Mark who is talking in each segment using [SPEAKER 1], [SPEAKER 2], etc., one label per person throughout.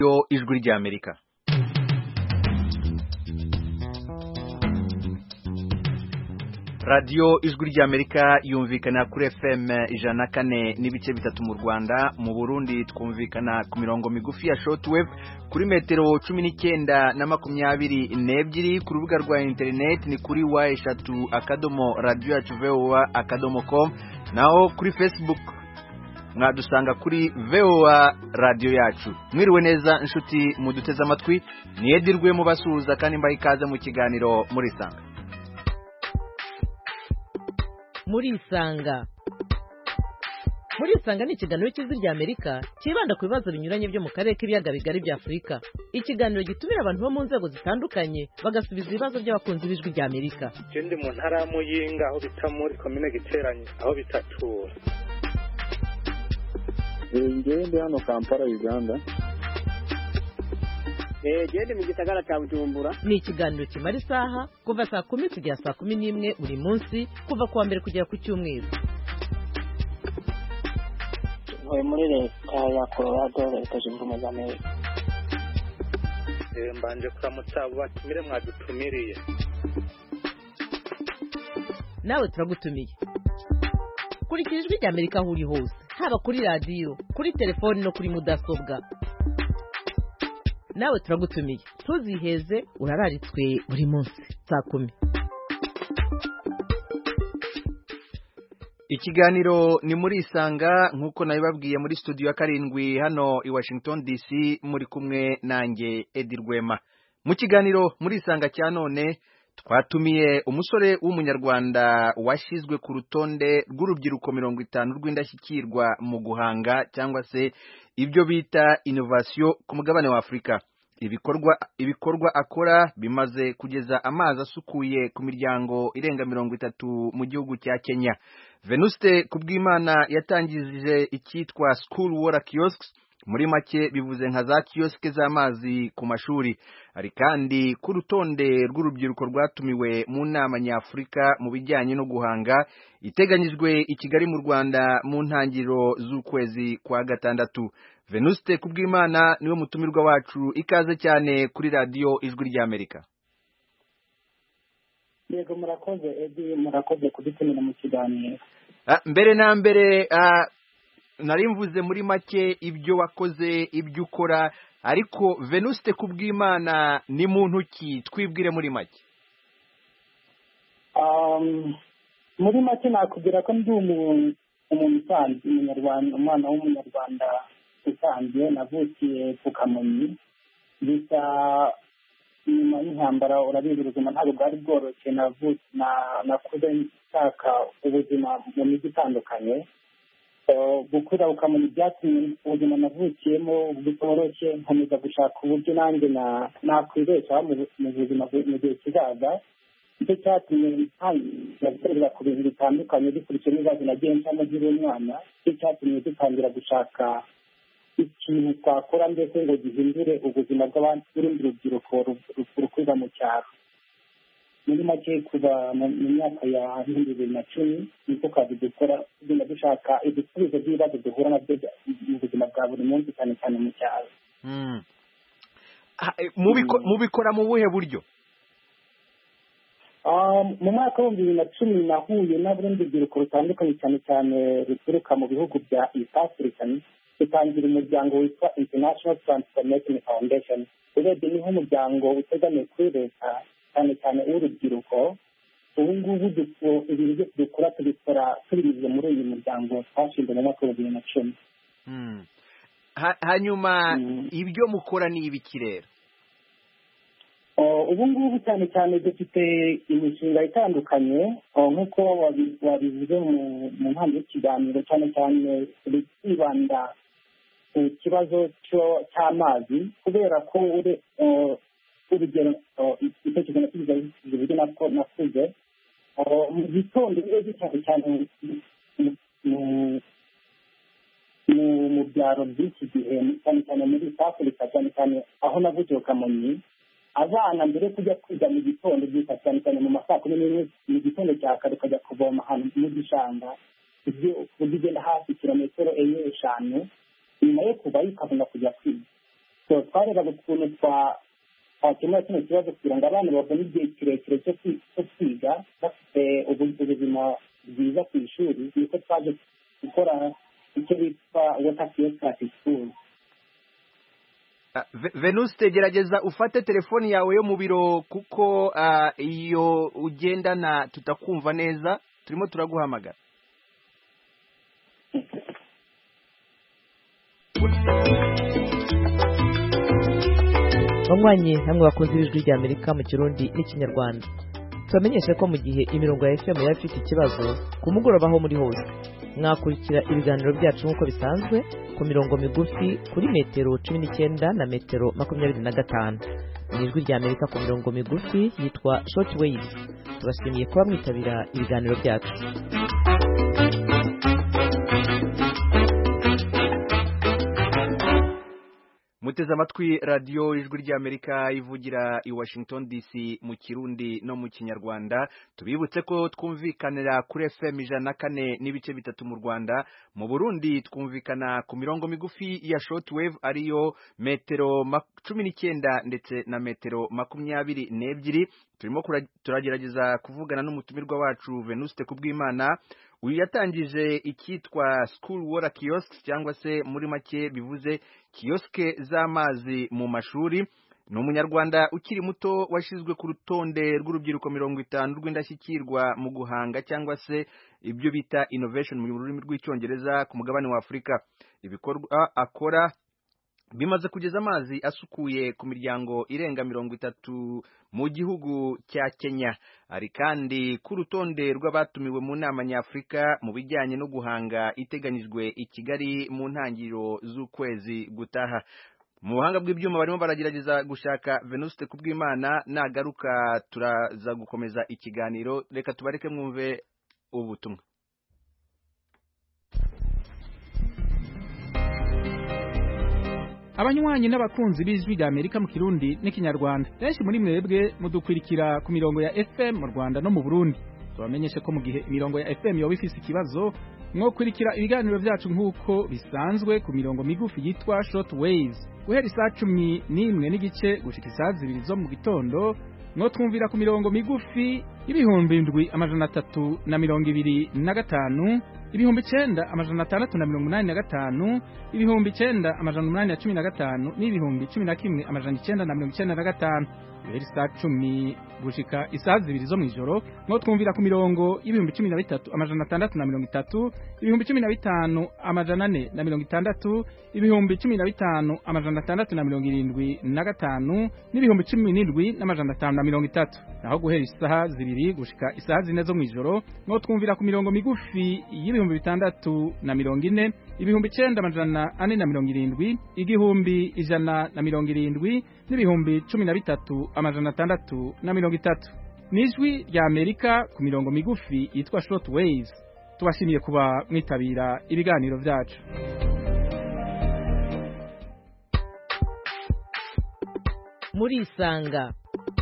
[SPEAKER 1] yo ijwi ry'Amerika. Radio ijwi ry'Amerika yumvikana kuri FM 104 n'ibice bitatu mu Rwanda, mu Burundi twumvikana ku mirongo migufi ya shortwave kuri metero 19 na 22 ku rubuga rwa internet ni kuri wa3.radio.voa.com, naho kuri Facebook mwadusanga kuri VOA radio yacu. Mwiriwe neza inshuti muduteze amatwi, niyedirwe mu basuhuza kandi mbaye ikaze mu kiganiro muri sanga.
[SPEAKER 2] Muri sanga ni ikiganiro cy'ijwi ry'Amerika kibanda ku bibazo binyuranye byo mu karere k'ibiyaga bigari bya Afurika. Ikiganiro gitumira abantu bo mu nzego zitandukanye bagasubiza ibibazo by'abakunzi b'ijwi ry'Amerika.
[SPEAKER 3] Ndi mu ntara ya Muyinga aho bita muri commune Giteranye aho bitatura.
[SPEAKER 4] Ndi hano Kampala, Uganda.
[SPEAKER 5] Ndi mu gisagara cya Bujumbura.
[SPEAKER 2] Ni ikiganiro kimara isaha kuva saa 10 kugera saa 11 buri munsi, kuva kuwa mbere kugera ku cyumweru.
[SPEAKER 5] Muri leta ya Colorado, Leta Zunze Ubumwe za Amerika.
[SPEAKER 3] Mbanje kuramutsa batumire mwadutumiriye.
[SPEAKER 2] Nawe turagutumiye. Kurikira ijwi ry'Amerika aho uri hose, haba kuri radio, kuri telefoni no kuri mudasobwa. Nawe turagutumiye, tuziheze urararitswe buri munsi saa 10.
[SPEAKER 1] Ikiganiro ni muri isanga nkuko nabibabwiye muri studio ya 7 hano i Washington DC, muri kumwe nanjye Edi Rwema. Mu kiganiro muri isanga cya none twatumiye umusore w'umunyarwanda washizwe ku rutonde rw'urubyiruko 50 rw'indashyikirwa mu guhanga cyangwa se ibyo bita innovation ku mugabane wa Afrika. Ibikorwa akora bimaze kugeza amazi asukuye ku miryango irenga 30 mu gihugu cya Kenya. Venuste Kubwimana yatangije icyitwa School Water Kiosks, muri make bivuze nka za kioske z'amazi ku mashuri. Ari kandi ku rutonde rw'urubyiruko rwatumiwe mu nama nyafurika mu bijyanye no guhanga iteganyijwe i Kigali mu Rwanda mu ntangiriro z'ukwezi kwa gatandatu. Venuste Kubwimana niwe mutumirwa wacu, ikaze cyane kuri radio ijwi ry'Amerika.
[SPEAKER 5] Yego murakoze Edi, murakoze kudutumira mu kiganiro.
[SPEAKER 1] Mbere na mbere nari mvuze muri make ibyo wakoze, ibyo ukora, ariko Venuste Kubwimana ni muntu ki? Twibwire muri make.
[SPEAKER 5] Muri make nakubwira ko ndi umuntu usanzwe, umunyarwanda, umwana w'umunyarwanda usanzwe. Navukiye ku Kamonyi, bisa nyuma y'intambara urabizi ubuzima ntabwo bwari bworoshye. Nakuze nshaka ubuzima mu mijyi itandukanye. Gukura ku Kamonyi byatumye ubuzima navukiyemo butoroshye, nkomeza gushaka uburyo nanjye nakwibeshaho mu buzima mu gihe kizaza. Icyo cyatumye ntangira ku bintu bitandukanye bikurikije n'ibibazo nagiye ncamo nkiri umwana. Icyo cyatumye dutangira gushaka ikintu twakora ndetse ngo gihindure ubuzima bw'urundi rubyiruko rukuza mu cyaro. Muri make kuva mu myaka ya 2010 niko kazi dukora, tugenda dushaka ibisubizo by'ibibazo duhura nabyo mu buzima bwa buri munsi, cyane cyane mu cyaro.
[SPEAKER 1] Mubikora mu buhe buryo?
[SPEAKER 5] Mu mwaka wa 2010 nahuye n'urundi rubyiruko rutandukanye cyane cyane ruturuka mu bihugu bya East Africa, dutangira umuryango witwa International Transformation Foundation. Urebye ni nk'umuryango utegamiye kuri leta, cyane cyane urubyiruko. Ubu ngubu ibintu byose dukora tubikora tubinyuze muri uyu muryango twashinze mu mwaka wa 2010.
[SPEAKER 1] Hanyuma ibyo mukora ni ibiki rero?
[SPEAKER 5] Ubu ngubu cyane cyane dufite imishinga itandukanye, nk'uko wabivuze mu ntambwe y'ikiganiro, cyane cyane twibanda ku kibazo cy'amazi, kubera ko urugero icyo nakigize uburyo nakuze mu gitondo iyo cyane cyane mu byaro by'iki gihe, cyane cyane muri East Africa, cyane cyane aho navukiye Kamonyi. Abana mbere kujya kwiga mu gitondo byita cyane cyane mu masaa 11 mu gitondo cya kare ukajya kuvoma ahantu mu gishanga, ibyo ugenda hafi kilometero 5 nyuma yo kuba ukabona kujya kwiga. so twarebaga ukuntu twakemura kino kibazo kugira ngo abana babone igihe kirekire cyo kwiga bafite ubuzima bwiza ku ishuri. niko twaje gukora icyo bitwa water kiosk at school.
[SPEAKER 1] Venuste, gerageza ufate telefoni yawe yo mu biro kuko iyo ugendana tutakumva neza, turimo turaguhamagara.
[SPEAKER 2] banywanyi hamwe bakunze ijwi rya Amerika mu Kirundi n'Ikinyarwanda, tubamenyeshe ko mu gihe imirongo ya FM yaba ifite ikibazo ku mugoroba aho muri hose mwakurikira ibiganiro byacu nk'uko bisanzwe ku mirongo migufi kuri metero 19 na metero 25. Mu ijwi rya Amerika ku mirongo migufi yitwa short waves. Tubashimiye kuba mwitabira ibiganiro byacu.
[SPEAKER 1] Muteze amatwi radio ijwi rya Amerika ivugira i Washington DC mu Kirundi no mu Kinyarwanda. Tubibutse ko twumvikanira kuri FM 104 n'ibice bitatu mu Rwanda. Mu Burundi twumvikana ku mirongo migufi ya shortwave ariyo metero 19 ndetse na metero 22. Turimo turagerageza kuvugana n'umutumirwa wacu Venuste Kubwimana. Uyu yatangije icyitwa School Water Kiosks cyangwa se muri make bivuze kioske z'amazi mu mashuri. Ni umunyarwanda ukiri muto washizwe ku rutonde rw'urubyiruko 50 rw'indashyikirwa mu guhanga cyangwa se ibyo bita innovation mu rurimi rw'icyongereza ku mugabane wa Afurika. Ibikorwa akora bimaze kugeza amazi asukuye ku miryango irenga 30 mu gihugu cya Kenya. Ari kandi ku rutonde rw'abatumiwe mu nama nyafurika mu bijyanye no guhanga iteganijwe i Kigali mu ntangiriro z'ukwezi gutaha. Mu buhanga bw'ibyuma barimo baragerageza gushaka Venuste Kubwimana. Nagaruka turaza gukomeza ikiganiro. Reka tubareke mwumve ubutumwa.
[SPEAKER 6] Abanywanyi n'abakunzi b'ijwi rya Amerika mu Kirundi n'Ikinyarwanda, benshi muri mwebwe mudukwirikira ku mirongo ya FM mu Rwanda no mu Burundi. Tubamenyeshe ko mu gihe imirongo ya FM yoba ifise ikibazo, mwokurikira ibiganiro byacu nk'uko bisanzwe ku mirongo migufi yitwa short waves. Guhera saa 11 n'igice gushika saa 2 zo mu gitondo, mwotwumvira ku mirongo migufi y'ibihumbi 7,325, ibihumbi 9,685, ibihumbi 9,815 n'ibihumbi 11,995. Guhera saa 10 gushika isaa 2 zo mw'ijoro, mwotwumvira ku mirongo y'ibihumbi 13,630, ibihumbi 15,460, ibihumbi 15,675 n'ibihumbi 17,530. Naho guhera isaa 2 gushika isaa 4 zo mw'ijoro, mwotwumvira ku mirongo migufi y'ibihumbi 640, ibihumbi 9,470, igihumbi 170 n'ibihumbi 13,630. Nijwi rya Amerika ku mirongo migufi yitwa short waves. Tubashimiye kuba mwitabira ibiganiro byacu.
[SPEAKER 2] Murisanga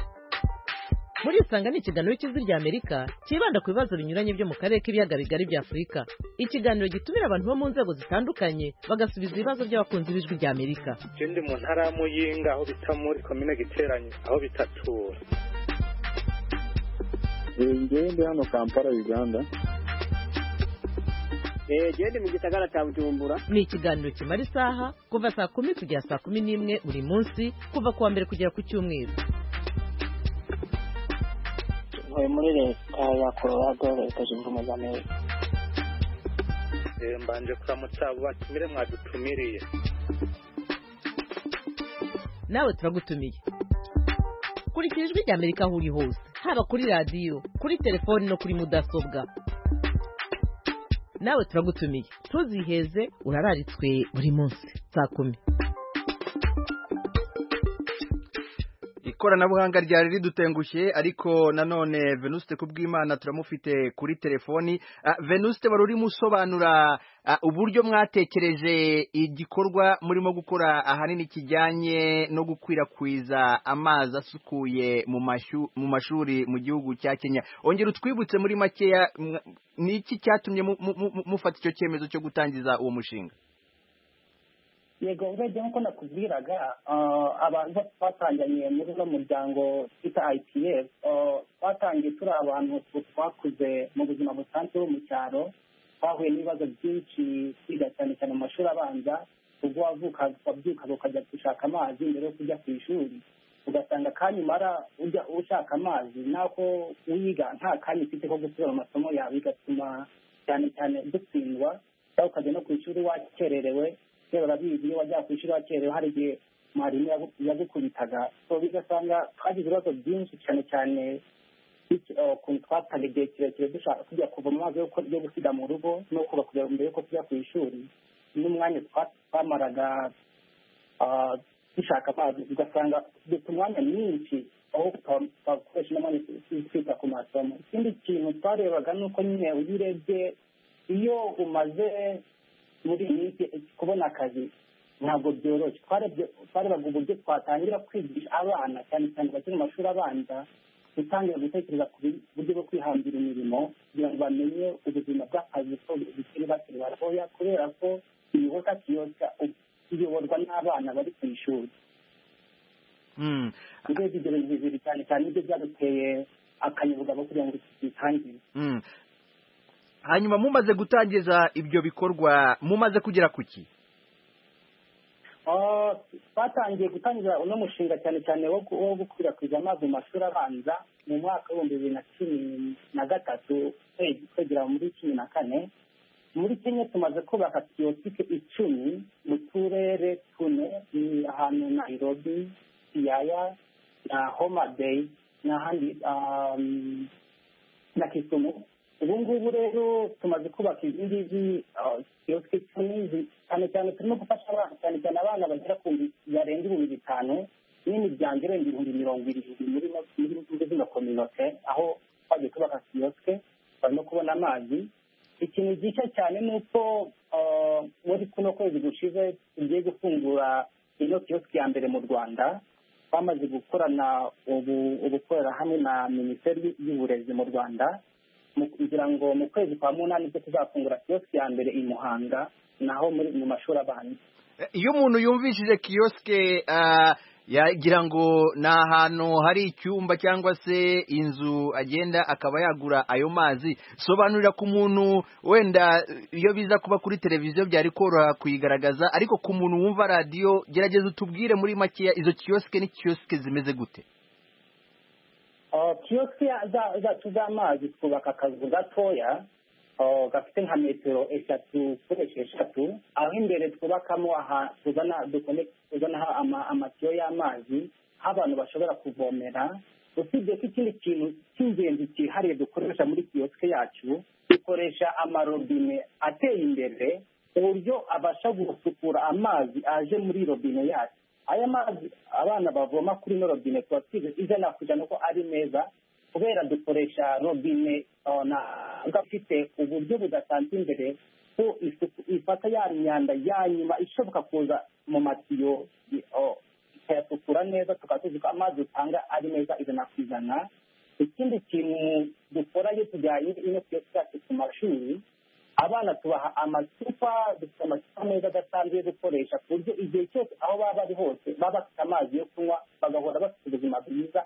[SPEAKER 2] ni ikiganiro cy'ijwi rya Amerika kibanda ku bibazo binyuranye byo mu karere k'ibiyaga bigari bya Afurika. Ikiganiro gitumira abantu bo mu nzego zitandukanye bagasubiza ibibazo by'abakunzi b'ijwi rya Amerika.
[SPEAKER 3] Ndi mu ntara ya Muyinga aho bita muri komine Giteranye aho bitatura.
[SPEAKER 4] Ngende hano Kampala Uganda.
[SPEAKER 7] Gende mu gisagara cya Bujumbura.
[SPEAKER 2] Ni ikiganiro kimara isaha kuva saa 10 kugera saa 11 buri munsi kuva kuwa mbere kugera ku cyumweru.
[SPEAKER 7] Muri leta ya Colorado, leta zunze ubumwe za Amerika.
[SPEAKER 3] Mbanje kuramutsa abo batumire mwadutumiriye.
[SPEAKER 2] Nawe turagutumiye. Kurikira ijwi rya Amerika aho uri hose, haba kuri radio, kuri telefoni no kuri mudasobwa. Nawe turagutumiye. Tuziheze urararitswe buri munsi saa 10.
[SPEAKER 1] Ikoranabuhanga ryari ridutengushye, ariko nanone Venuste Kubwimana turamufite kuri telefoni. Venuste, wari urimo usobanura uburyo mwatekereje igikorwa murimo gukora ahanini kijyanye no gukwirakwiza amazi asukuye mu mashuri mu gihugu cya Kenya. Ongera utwibutse muri makeya niki cyatumye mufata icyo cyemezo cyo gutangiza uwo mushinga?
[SPEAKER 5] yego urebye nk'uko nakubwiraga abantu twatanganye muri uno muryango twita IPF twatangiye turi abantu twakuze mu buzima busanzwe mu cyaro twahuye n'ibibazo byinshi kwiga cyane cyane mu mashuri abanza ubwo wabyukaga ukajya gushaka amazi mbere yo kujya ku ishuri ugasanga akanya umara ujya ushaka amazi nako wiga nta kanya ufite ko gusubira mu masomo yawe bigatuma cyane cyane dutsindwa cyangwa ukajya no ku ishuri wakererewe rero urabizi iyo wajya ku ishuri wakerewe hari igihe mwarimu yagukubitaga bigasanga twagize ibibazo byinshi cyane cyane ukuntu twataga igihe kirekire dushaka kujya kuva mu mazi yo gusiga mu rugo no kubakubera mbere yuko tujya ku ishuri n'umwanya twamaraga dushaka amazi ugasanga dufite umwanya mwinshi aho twakoresha n'umwanya twita ku masomo ikindi kintu twarebaga ni uko nyine iyo urebye iyo umaze muri iyi minsi kubona akazi ntabwo byoroshye twarebaga uburyo twatangira kwigisha abana cyane cyane bakiri mu mashuri abanza gutangira gutekereza ku buryo bwo kwihangira imirimo kugira ngo bamenye ubuzima bw'akazi ko bakiri batoya kubera ko ibikorwa kiyosya iyoborwa n'abana bari ku ishuri urebye ibyo bintu bibiri cyane cyane nibyo byaduteye akanyabugabo kugira ngo bitangire
[SPEAKER 1] hanyuma mumaze gutangiza ibyo bikorwa mumaze kugera ku ki
[SPEAKER 5] twatangiye gutangiza uno mushinga cyane cyane wo gukwirakwiza amazi mu mashuri abanza mu mwaka w'ibihumbi 2013 kwegera muri 2014 muri Kenya tumaze kubaka kiyosike 10 mu turere tune ni ahantu Nairobi Siaya na Homa Bay n'ahandi na Kisumu ubu ngubu rero tumaze kubaka izindi kiyosike 10 cyane cyane turimo gufasha abana cyane cyane abana bagera ku barenga 5,000 n'imiryango irenga 270 muri zino kominote aho twagiye kubaka kiyosike barimo kubona amazi ikintu gice cyane ni uko muri kuno kwezi gushize tugiye gufungura ino kiyosike ya mbere mu Rwanda bamaze gukorana ubukorera hamwe na Minisiteri y'Uburezi mu Rwanda kugira ngo mu kwezi kwa munani bwo tuzafungura kiyosike ya mbere i Muhanga naho mu mashuri abanza
[SPEAKER 1] iyo umuntu yumvishije kiyosike yagira ngo ni ahantu hari icyumba cyangwa se inzu agenda akaba yagura ayo mazi sobanurira ku muntu wenda iyo biza kuba kuri televiziyo byari koroha kuyigaragaza ariko ku muntu wumva radiyo gerageza utubwire muri makeya izo kiyosike ni kiyosike zimeze gute
[SPEAKER 5] kiyosike zacu z'amazi twubaka akazu gatoya gafite nka metero 3 kuri 6 aho imbere twubakamo tuzanaho amatiyo y'amazi aho abantu bashobora kuvomera usibye ko ikindi kintu cy'ingenzi cyihariye dukoresha muri kiyosike yacu dukoresha amarobine ateye imbere ku buryo abasha gusukura amazi aje muri robine yacu aya mazi abana bavoma kuri ino robine tuba twize ijana ku ijana ko ari meza kubera dukoresha robine gafite uburyo budasanzwe imbere ko ifata ya myanda ya nyuma ishoboka kuza mu matiyo ikayasukura neza tukaba tuzi ko amazi utanga ari meza ijana ku ijana ikindi kintu dukora iyo tujyanye ino kiyosike yacu ku mashuri abana tubaha amacupa dufite amacupa meza adasanzwe yo gukoresha ku buryo igihe cyose aho baba bari hose baba bafite amazi yo kunywa bagahora bafite ubuzima bwiza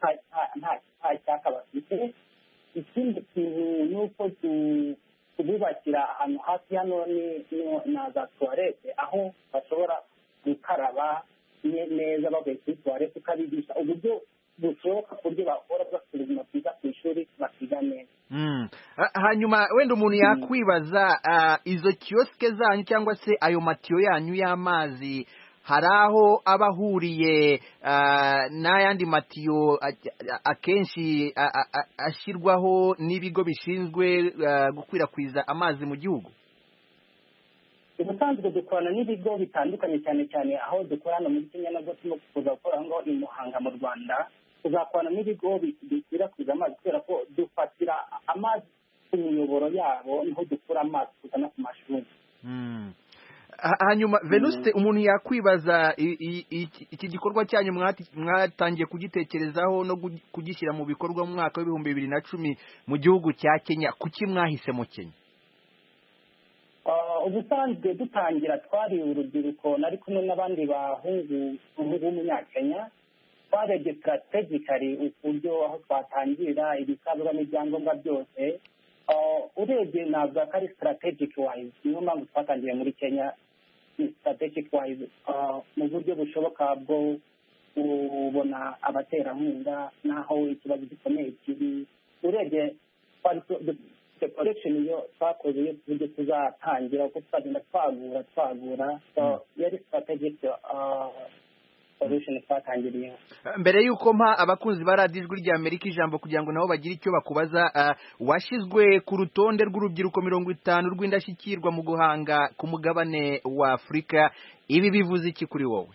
[SPEAKER 5] nta cyaka bafite ikindi kintu ni uko tububakira ahantu hafi hano na za tuwarete aho bashobora gukaraba neza bavuye kuri tuwarete tukabigisha uburyo bushoboka ku buryo bahora bafite ubuzima bwiza ku ishuri bakiga neza
[SPEAKER 1] hanyuma wenda umuntu yakwibaza izo kiyosike zanyu cyangwa se ayo matiyo yanyu y'amazi hari aho aba ahuriye n'ayandi matiyo akenshi ashyirwaho n'ibigo bishinzwe gukwirakwiza amazi mu gihugu
[SPEAKER 5] ubusanzwe dukorana n'ibigo bitandukanye cyane cyane aho dukorana muri Kenya nabwo turimo kuza gukora ngo i Muhanga mu Rwanda tuzakorana n'ibigo bikwirakwiza amazi kubera ko dufatira amazi ku miyoboro yabo niho dukura amazi tuzana ku mashuri
[SPEAKER 1] hanyuma Venuste umuntu yakwibaza iki gikorwa cyanyu mwatangiye kugitekerezaho no kugishyira mu bikorwa mu mwaka w'ibihumbi 2010 mu gihugu cya Kenya kuki mwahisemo Kenya
[SPEAKER 5] ubusanzwe dutangira twari urubyiruko nari kumwe n'abandi bahungu b'umunyakenya twarebye strategically uburyo aho twatangirira ibisabwa n'ibyangombwa byose urebye navuga ko ari strategic wise niyo mpamvu twatangiye muri Kenya strategic wise mu buryo bushoboka bwo kubona abaterankunga n'aho ikibazo gikomeye kiri urebye collection yo twakoze yo kuburyo tuzatangira uko tuzagenda twagura yari strategic solution twatangiriye.
[SPEAKER 1] Mbere y'uko mpa abakunzi ba radiyo ijwi rya Amerika ijambo kugira ngo nabo bagire icyo bakubaza, washyizwe ku rutonde rw'urubyiruko 50 rw'indashyikirwa mu guhanga ku mugabane wa Afurika. Ibi bivuze iki kuri wowe?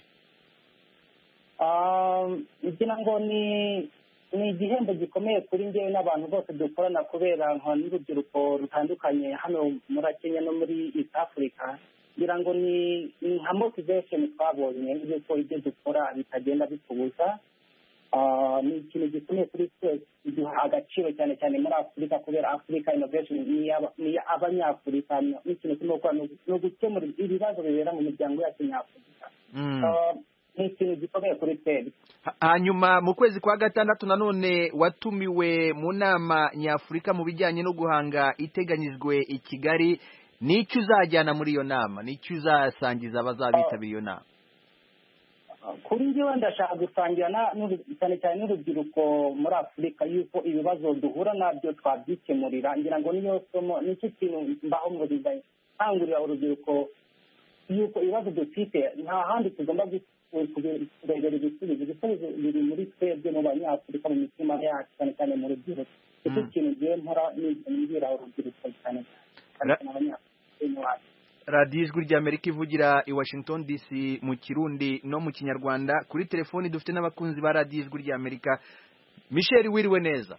[SPEAKER 5] Ngira ngo ni igihembo gikomeye kuri njyewe n'abantu bose dukorana kubera n'urubyiruko rutandukanye hano muri Kenya no muri East Africa. Ngira ngo ni nka motivation twabonye yuko ibyo dukora bitagenda bitubuza. Ni ikintu gikomeye kuri twe, duha agaciro cyane cyane muri Afurika kubera Africa Innovation ni abanyafurika. Ni ikintu turimo gukora no gukemura ibibazo bibera mu miryango yacu nyafurika. Ni ikintu gikomeye kuri twebwe.
[SPEAKER 1] Hanyuma mu kwezi kwa gatandatu nanone watumiwe mu nama nyafurika mu bijyanye no guhanga iteganyijwe i Kigali. N'icyo uzajyana muri iyo nama, n'icyo uzasangiza abazabitabira iyo nama?
[SPEAKER 5] Kuri njyewe ndashaka gusangira cyane cyane n'urubyiruko muri Afurika yuko ibibazo duhura nabyo twabyikemurira. Ngira ngo niyo somo nicyo kintu mbaho mu buzima nkangurira urubyiruko yuko ibibazo dufite nta handi tugomba kurebera ibisubizo biri muri twebwe mu banyafurika mu mitima yacu cyane cyane mu rubyiruko. Icyo kintu ngiye mpora nibwira urubyiruko cyane cyane.
[SPEAKER 1] radiyo ijwi ry'Amerika ivugira i Washington DC mu Kirundi no mu Kinyarwanda. Kuri telefoni dufite n'abakunzi ba radiyo ijwi ry'Amerika. Michel, wiriwe neza?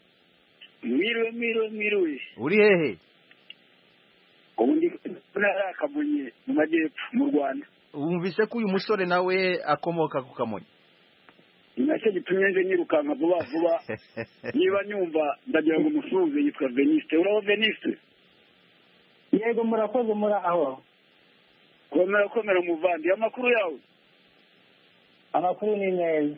[SPEAKER 8] Mwiriwe.
[SPEAKER 1] Uri hehe?
[SPEAKER 8] Ubu ndi ntara Kamonyi mu majyepfo mu Rwanda.
[SPEAKER 1] Wumvise ko uyu musore nawe akomoka ku Kamonyi?
[SPEAKER 8] Nacyo gitumye nje nyirukanka vuba niba nyumva ndagira ngo umusuhuze yitwa Veniste. Uraho Veniste?
[SPEAKER 5] Yego murakoze muri aho.
[SPEAKER 8] Komera muvandi. Amakuru yawe?
[SPEAKER 5] Amakuru ni neza.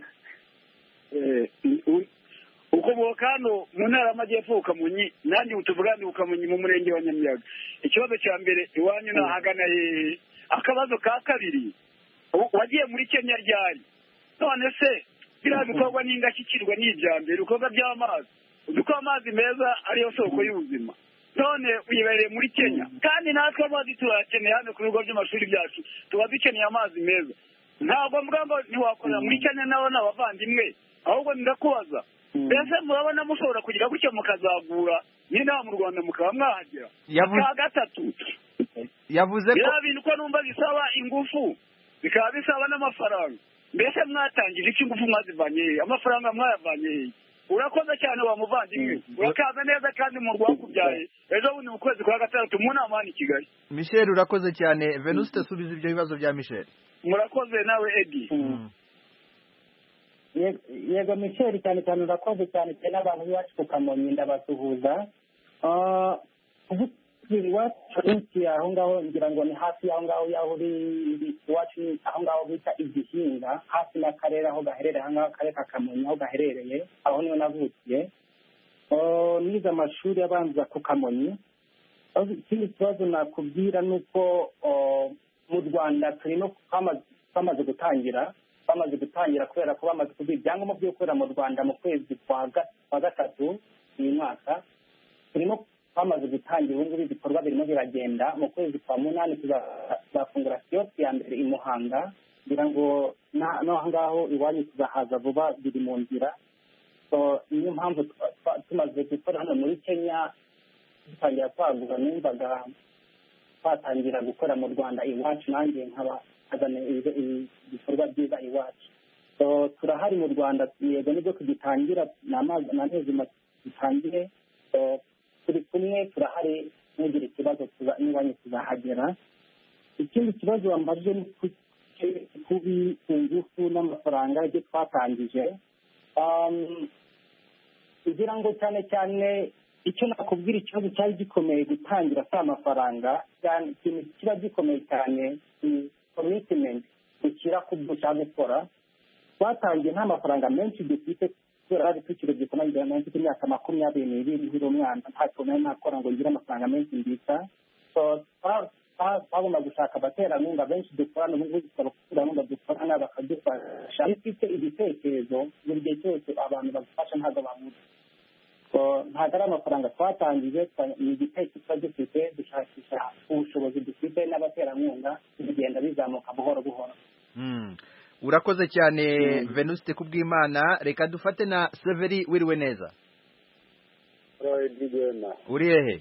[SPEAKER 8] Ukomoka hano mu ntara y'Amajyepfo Kamonyi, nanjye utuvugane Kamonyi mu murenge wa Nyamiyaga. Ikibazo cya mbere iwanyu nahagana hehe? Akabazo ka kabiri, wagiye muri Kenya ryari? None se biriya bikorwa n'indashyikirwa n'ibyambere ibikorwa by'amazi, uduko amazi meza ariyo soko y'ubuzima, none uyibereye muri Kenya kandi natwe amazi turakeneye hano ku bigo by'amashuri byacu, tuba dukeneye amazi meza. Ntabwo mvuga ngo ntiwakorera muri Kenya nawe n'abavandimwe, ahubwo ndakubaza mbese murabona mushobora kugira gutya mukazagura n'inaha mu Rwanda mukaba mwahagera? Ka gatatu,
[SPEAKER 1] yavuze ko
[SPEAKER 8] biriya bintu ko numva bisaba ingufu bikaba bisaba n'amafaranga. Mbese mwatangije iki? Ingufu mwazivanye hehe? Amafaranga mwayavanye hehe? Urakoze cyane wa muvandimwe, urakaza neza kandi mu rwakubyaye ejo bundi mu kwezi kwa gatandatu mu nama hano i Kigali.
[SPEAKER 1] Michel, urakoze cyane. Venuste, subiza ibyo bibazo bya Michel.
[SPEAKER 8] Murakoze nawe Eddie.
[SPEAKER 5] Yego Michel, cyane cyane urakoze cyane n'abantu bacu ku Kamonyi ndabasuhuza. Iwacu aho ngaho ngira ngo ni hafi y'aho ngaho yaho uri iwacu, aho ngaho bita Igihinga, hafi n'akarere aho gaherereye, aho ngaho akarere ka Kamonyi aho gaherereye, aho niho navukiye. Nize amashuri abanza ku Kamonyi. Ikindi kibazo nakubwira ni uko mu Rwanda turimo twamaze gutangira kubera ko bamaze kuduha ibyangombwa byo gukorera mu Rwanda mu kwezi kwa gatatu uyu mwaka. Turimo twamaze gutangira ubu ngubu ibikorwa birimo biragenda. Mu kwezi kwa munani tuzafungura kiyosiki ya mbere i Muhanga, kugira ngo n'aho ngaho iwanyu tuzahaza vuba, biri mu nzira. Niyo mpamvu tumaze gukora hano muri Kenya dutangira kwagura, numvaga twatangira gukora mu Rwanda iwacu, nanjye nkaba azana ibikorwa byiza iwacu. Turahari mu Rwanda, yego nibwo tugitangira, n'amezi dutangire. Turi kumwe, turahari, nugira ikibazo n'iwanyu tuzahagera. Ikindi kibazo wambajije ni ku ngufu n'amafaranga ibyo twatangije. Kugira ngo cyane cyane icyo nakubwira ikibazo cyari gikomeye gutangira si amafaranga cyane, ikintu kiba gikomeye cyane ni commitment dushyira ku byo ushaka gukora. Twatangiye nta mafaranga menshi dufite kubera hari tukirubyiruko nanjye mfite imyaka 22 nkiri umwana, nta kintu nari nakora ngo ngire amafaranga menshi mbika. So twagomba gushaka abaterankunga benshi dukorana, ubu ngubu dusaba abaterankunga dukorana bakadufasha. Iyo ufite igitekerezo buri gihe cyose abantu bagufasha ntabwo babura. Ntabwo ari amafaranga twatangije, ni igitekerezo tuba dufite, dushakisha ubushobozi dufite n'abaterankunga bigenda bizamuka buhoro buhoro.
[SPEAKER 1] Urakoze cyane Venuste Kubwimana. Reka dufate na Severi. Wiriwe neza? Uri hehe?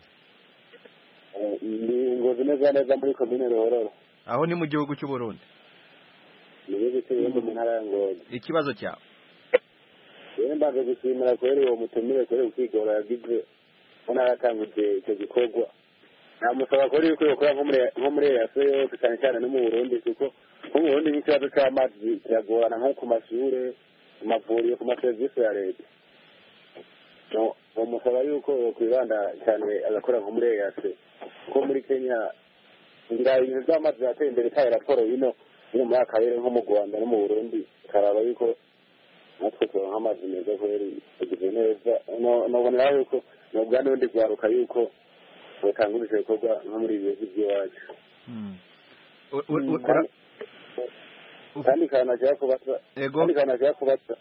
[SPEAKER 4] Ndi Ngozi neza muri komine Ruhororo.
[SPEAKER 1] Aho ni mu gihugu cy'u Burundi?
[SPEAKER 4] Ni gihugu cy'u mu ntara ya Ngozi.
[SPEAKER 1] Ikibazo cyawe?
[SPEAKER 4] Mbaze gushimira kweri uwo mutumire kweri ukigora yagize ubona yaratanguje icyo gikorwa. Namusaba kweri yuko yokora nko muri EAC yose cyane cyane no mu Burundi, kuko mu Burundi n'ikibazo cy'amazi kiragorana nko ku mashure, ku mavuriro, ku maserivisi ya leta. Bamusaba yuko yokwibanda cyane agakora nko muri EAC, kuko muri Kenya ngira ibintu by'amazi byateye imbere cyane. Raporo ino muri akarere nko mu Rwanda no mu Burundi karaba yuko natwe turonka amazi meza kweri tugize neza. Noboneraho yuko nobwa n'undi rwaruka yuko batangurije ibikorwa nko muri ibihe by'iwacu. Kandi kanajya kubatsa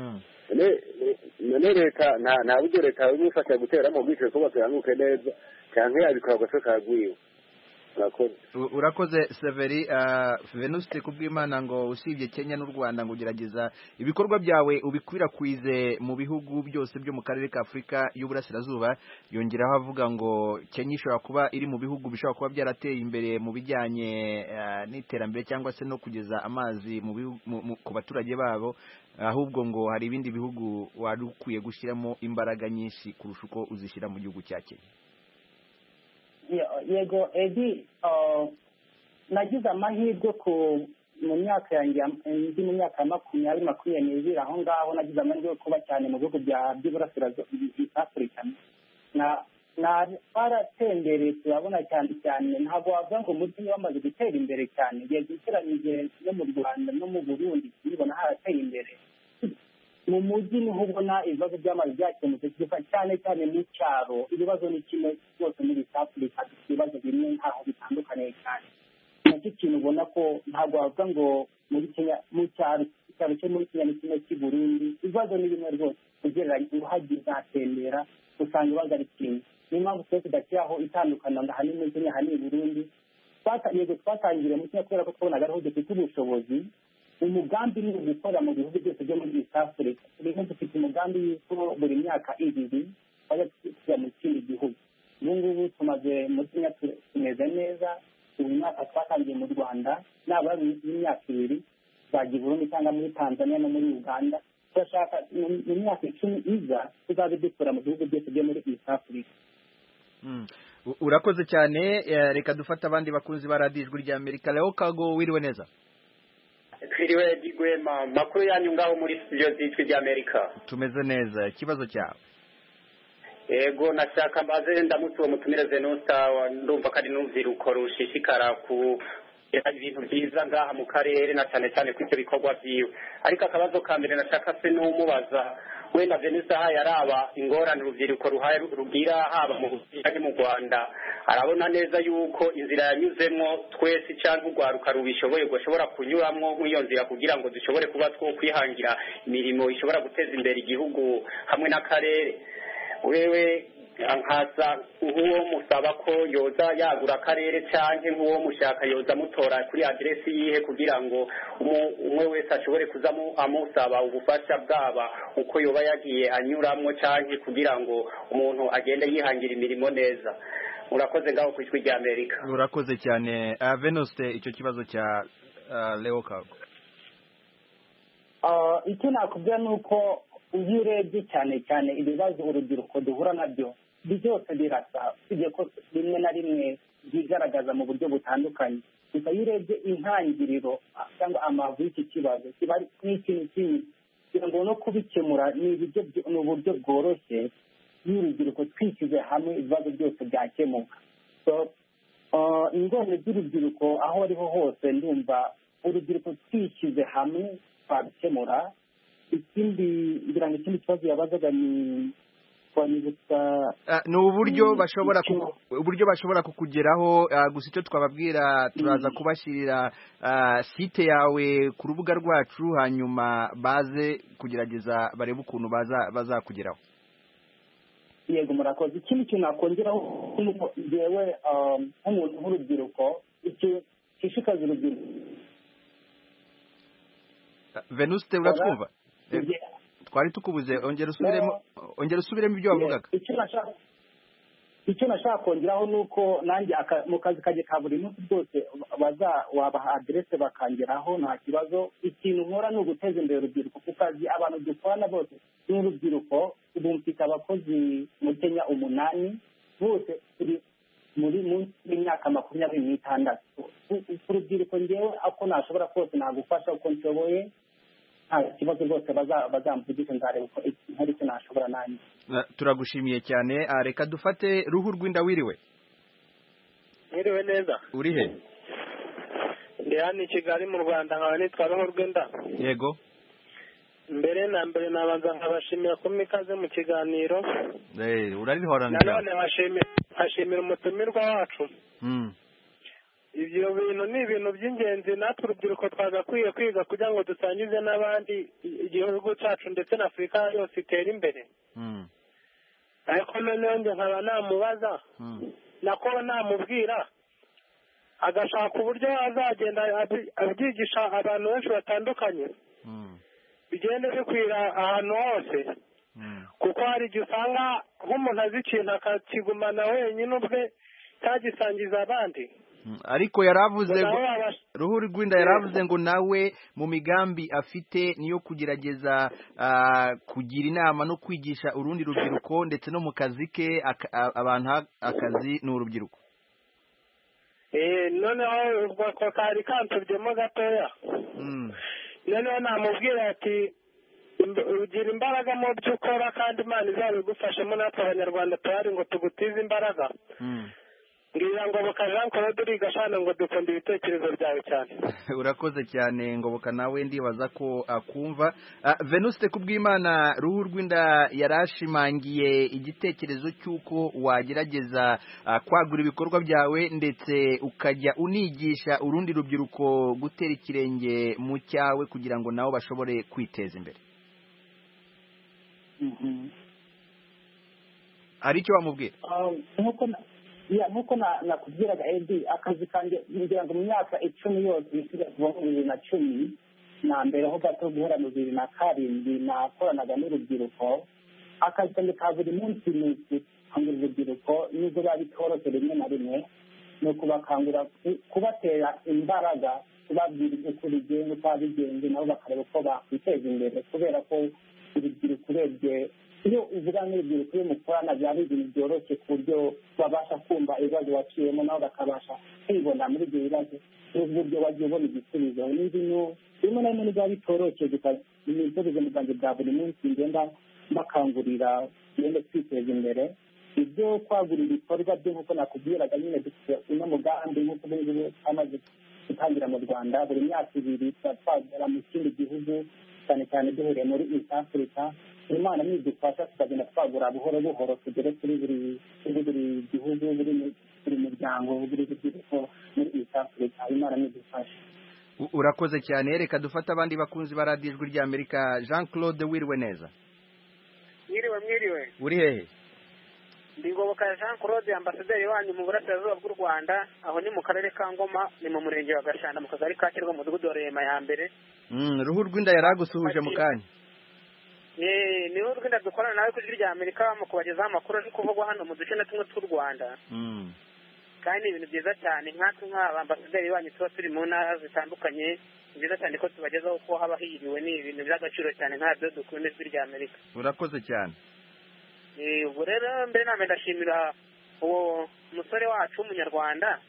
[SPEAKER 4] none leta nta buryo leta imufasha guteramo bw'icyo gikorwa kiranguke neza, cyangwa yabikora agace kagwiwe.
[SPEAKER 1] Urakoze Severi. Venuste Kubwimana ngo usibye Kenya n'u Rwanda ngo ugerageza ibikorwa byawe ubikwirakwize mu bihugu byose byo mu karere ka Afurika y'Uburasirazuba. Yongeraho avuga ngo Kenya ishobora kuba iri mu bihugu bishobora kuba byarateye imbere mu bijyanye n'iterambere cyangwa se no kugeza amazi ku baturage babo, ahubwo ngo hari ibindi bihugu wari ukwiye gushyiramo imbaraga nyinshi kurusha uko uzishyira mu gihugu cya Kenya.
[SPEAKER 5] Yego Edi, nagize amahirwe mu myaka yanjye ndi mu myaka ya 20 aho ngaho nagize amahirwe yo kuba cyane mu bihugu by'Iburasirazuba Afurika. Twaratembereye turabona cyane ntabwo wavuga ngo umujyi wamaze gutera imbere cyane, igihe giteranyije no mu Rwanda no mu Burundi tubona harateye imbere. Mu mujyi niho ubona ibibazo by'amazi byakemutse, cyane cyane mu cyaro ibibazo ni kimwe cyose muri Afurika, ibibazo bimwe ntaho bitandukaniye cyane. Nacyo kintu ubona ko ntabwo wavuga ngo muri Kenya mu cyaro cyo muri Kenya ni kimwe cy'i Burundi, ibibazo ni bimwe rwose ugereranya uhagiye uzatembera usanga ibibazo ari kimwe. Niyo mpamvu twese tudashyiraho itandukaniro ngo ahanini muri Kenya ahanini i Burundi. Yego twatangiriye mu Kenya kubera ko twabonaga ariho dufite ubushobozi. Umugambi ni ugukora mu bihugu byose byo muri East Africa. Turimo dufite umugambi y'uko buri myaka 2 bajya tujya mu kindi gihugu. Ubu ngubu tumaze muri Kenya tumeze neza. Uyu mwaka twatangiye mu Rwanda naba y'imyaka 2 bagiye Burundi cyangwa muri Tanzania no muri Uganda. Turashaka mu myaka 10 iza tuzabe dukora mu bihugu byose byo muri East Africa.
[SPEAKER 1] Urakoze cyane. Reka dufata abandi bakunzi ba Radio Ijwi ry'Amerika. Leo Kago, wiriwe neza?
[SPEAKER 9] Twiriwe Digwema, makuru yanyu ngaho muri studio z'Ijwi ry'Amerika.
[SPEAKER 1] Tumeze neza. Ikibazo cyawe?
[SPEAKER 9] Yego, nashaka mbaze ndamutse uwo mutumire Venusta, ndumva kandi n'urubyiruko rushishikara ku ibintu byiza ngaha mu karere na cyane cyane ku icyo bikorwa byiwe. Ariko akabazo ka mbere nashaka se n'umubaza wenda Venusta yaraba ingorane urubyiruko rugira haba mu Burundi mu Rwanda, arabona neza yuko inzira yanyuzemo twese cyangwa urwaruka rubishoboye gushobora kunyuramo nk'iyo nzira kugira ngo dushobore kuba two kwihangira imirimo ishobora guteza imbere igihugu hamwe n'akarere. Wewe nkasa nk'uwo musaba ko yoza yagura akarere cyangwa nk'uwo mushaka yoza mutora kuri aderesi yihe kugira ngo umwe wese ashobore kuza amusaba ubufasha bwaba uko yoba yagiye anyuramo cyangwa kugira ngo umuntu agende yihangira imirimo neza. Urakoze ngaho ku Ijwi ry'Amerika.
[SPEAKER 1] Urakoze cyane. Venuste, icyo kibazo cya Leo Kago.
[SPEAKER 5] Icyo nakubwira ni uko iyo urebye cyane ibibazo urubyiruko duhura nabyo byose birasa, usibye ko rimwe na rimwe byigaragaza mu buryo butandukanye. Gusa iyo urebye intangiriro cyangwa amavu y'iki kibazo kiba ari ikintu kimwe, kugira ngo no kubikemura ni uburyo bworoshye. y'urubyiruko twishyize hamwe ibibazo byose byakemuka. ingorane z'urubyiruko aho ariho hose ndumva urubyiruko twishyize hamwe twabikemura. Ikindi ngira ngo ikindi kibazo yabazaga ni
[SPEAKER 1] uburyo bashobora kukugeraho. Gusa icyo twababwira turaza kubashyirira site yawe ku rubuga rwacu, hanyuma baze kugerageza barebe ukuntu bazakugeraho.
[SPEAKER 5] Yego murakoze. Ikindi kintu nakongeraho njyewe nk'umuntu w'urubyiruko icyo gishikaza urubyiruko.
[SPEAKER 1] Venuste uratwumva? Twari tukubuze, ongera usubiremo ibyo wavugaga.
[SPEAKER 5] Icyo nashaka kongeraho ni uko nanjye mu kazi kanjye ka buri munsi rwose wabaha aderese bakangeraho nta kibazo. Ikintu nkora ni uguteza imbere urubyiruko ku kazi. Abantu dukorana bose n'urubyiruko, ubu mfite abakozi muri Kenya 8 bose muri munsi y'imyaka 26. Ku rubyiruko njyewe ako nashobora kose nagufasha uko nshoboye, nta kibazo rwose bazamvugisha nzareba uko hari icyo nashobora nanjye.
[SPEAKER 1] Turagushimiye cyane. Reka dufate Ruhu Rwinda. Wiriwe?
[SPEAKER 10] Mwiriwe neza.
[SPEAKER 1] Uri he?
[SPEAKER 10] Ndi hano i Kigali mu Rwanda, nkaba nitwa Ruhu Rwinda.
[SPEAKER 1] Yego.
[SPEAKER 10] Mbere nabanza nkabashimira ko mikaze mu kiganiro.
[SPEAKER 1] Urarihoranira.
[SPEAKER 10] Nanone hashimira umutumirwa wacu. Ibyo bintu ni ibintu by'ingenzi natwe urubyiruko twagakwiye kwiga kugira ngo dusangize n'abandi igihugu cyacu ndetse na Afurika yose itere imbere. Ariko noneho njye nkaba namubaza nako namubwira agashaka uburyo azagenda abyigisha abantu benshi batandukanye, bigende bikwira ahantu hose, kuko hari igihe usanga nk'umuntu azi ikintu akakigumana wenyine ubwe cyagisangiza abandi.
[SPEAKER 1] Ariko yaravuze Ruhu Rwinda yaravuze ngo nawe mu migambi afite niyo kugerageza kugira inama no kwigisha urundi rubyiruko, ndetse no mu kazi ke abantu akazi ni urubyiruko.
[SPEAKER 10] Noneho ubwo ko kari kantubyemo gatoya. Noneho namubwira ati ugira imbaraga mu byo ukora kandi Imana izabigufashemo, natwe Abanyarwanda tuhari ngo tugutize imbaraga. Ngira Ngoboka Jean Claude Urigashana ngo dukunda ibitekerezo byawe cyane.
[SPEAKER 1] Urakoze cyane Ngoboka, nawe ndibaza ko akumva. Venuste Kubwimana, Ruhu Rwinda yarashimangiye igitekerezo cy'uko wagerageza kwagura ibikorwa byawe ndetse ukajya unigisha urundi rubyiruko gutera ikirenge mu cyawe kugira ngo nabo bashobore kwiteza imbere. Ari cyo wamubwira?
[SPEAKER 5] Nkuko nakubwiraga Edi, akazi kanjye ngira ngo mu myaka 10 yose isigaye kuva mu 2010 na mbere ho gato guhera mu 2007 nakoranaga n'urubyiruko. Akazi kanjye ka buri munsi ni ukangurira urubyiruko nubwo biba bitoroshye rimwe na rimwe, ni ukubakangurira kubatera imbaraga, kubabwira uko bigenda uko bigenze nabo bakareba uko bakwiteza imbere, kubera ko urubyiruko urebye iyo uvuga n'urubyiruko iyo mukorana byaba ibintu byoroshye ku buryo babasha kumva ibibazo waciyemo nabo bakabasha kwibona muri ibyo bibazo n'uburyo wagiye ubona igisubizo. n'ibintu rimwe na rimwe niba bitoroshye n'ibisubizo mu bwanjye bwa buri munsi ngenda bakangurira ngende kwiteza imbere. Ibyo kwagura ibikorwa byo nk'uko nakubwiraga nyine dufite uno mugambi nk'uko ubungubu amaze gutangira mu Rwanda, buri myaka 2 twagera mu kindi gihugu, cyane cyane duhereye muri East Africa. Imana nidufasha tukagenda twagura buhoro buhoro tugere kuri buri gihugu, buri muryango, buri rubyiruko muri East Africa. Imana nidufasha.
[SPEAKER 1] Urakoze cyane. Reka dufate abandi bakunzi ba Radio Ijwi ry'Amerika. Jean Claude, wiriwe neza?
[SPEAKER 11] Mwiriwe.
[SPEAKER 1] Uri hehe?
[SPEAKER 11] Ndi Ngoboka Jean Claude, ambasaderi wanyu mu burasirazuba bw'u Rwanda, aho ni mu karere ka Ngoma, ni mu murenge wa Gashanda mu kagari ka Kirwa mu mudugudu wa Rema ya mbere.
[SPEAKER 1] Ruhu Rwinda yaragusuhuje mu kanya.
[SPEAKER 11] Ni Ruhu Rwinda dukorana nawe ku Ijwi ry'Amerika mu kubagezaho amakuru ari kuvugwa hano mu duce na tumwe tw'u Rwanda. Kandi ni ibintu byiza cyane, nkatwe nk'abambasaderi banyu tuba turi mu ntara zitandukanye, ni byiza cyane ko tubagezaho ko haba hiriwe, ni ibintu by'agaciro cyane nk'abyo dukunda Ijwi ry'Amerika.
[SPEAKER 1] Urakoze cyane.
[SPEAKER 11] Ubwo rero mbere name ndashimira uwo musore wacu w'umunyarwanda.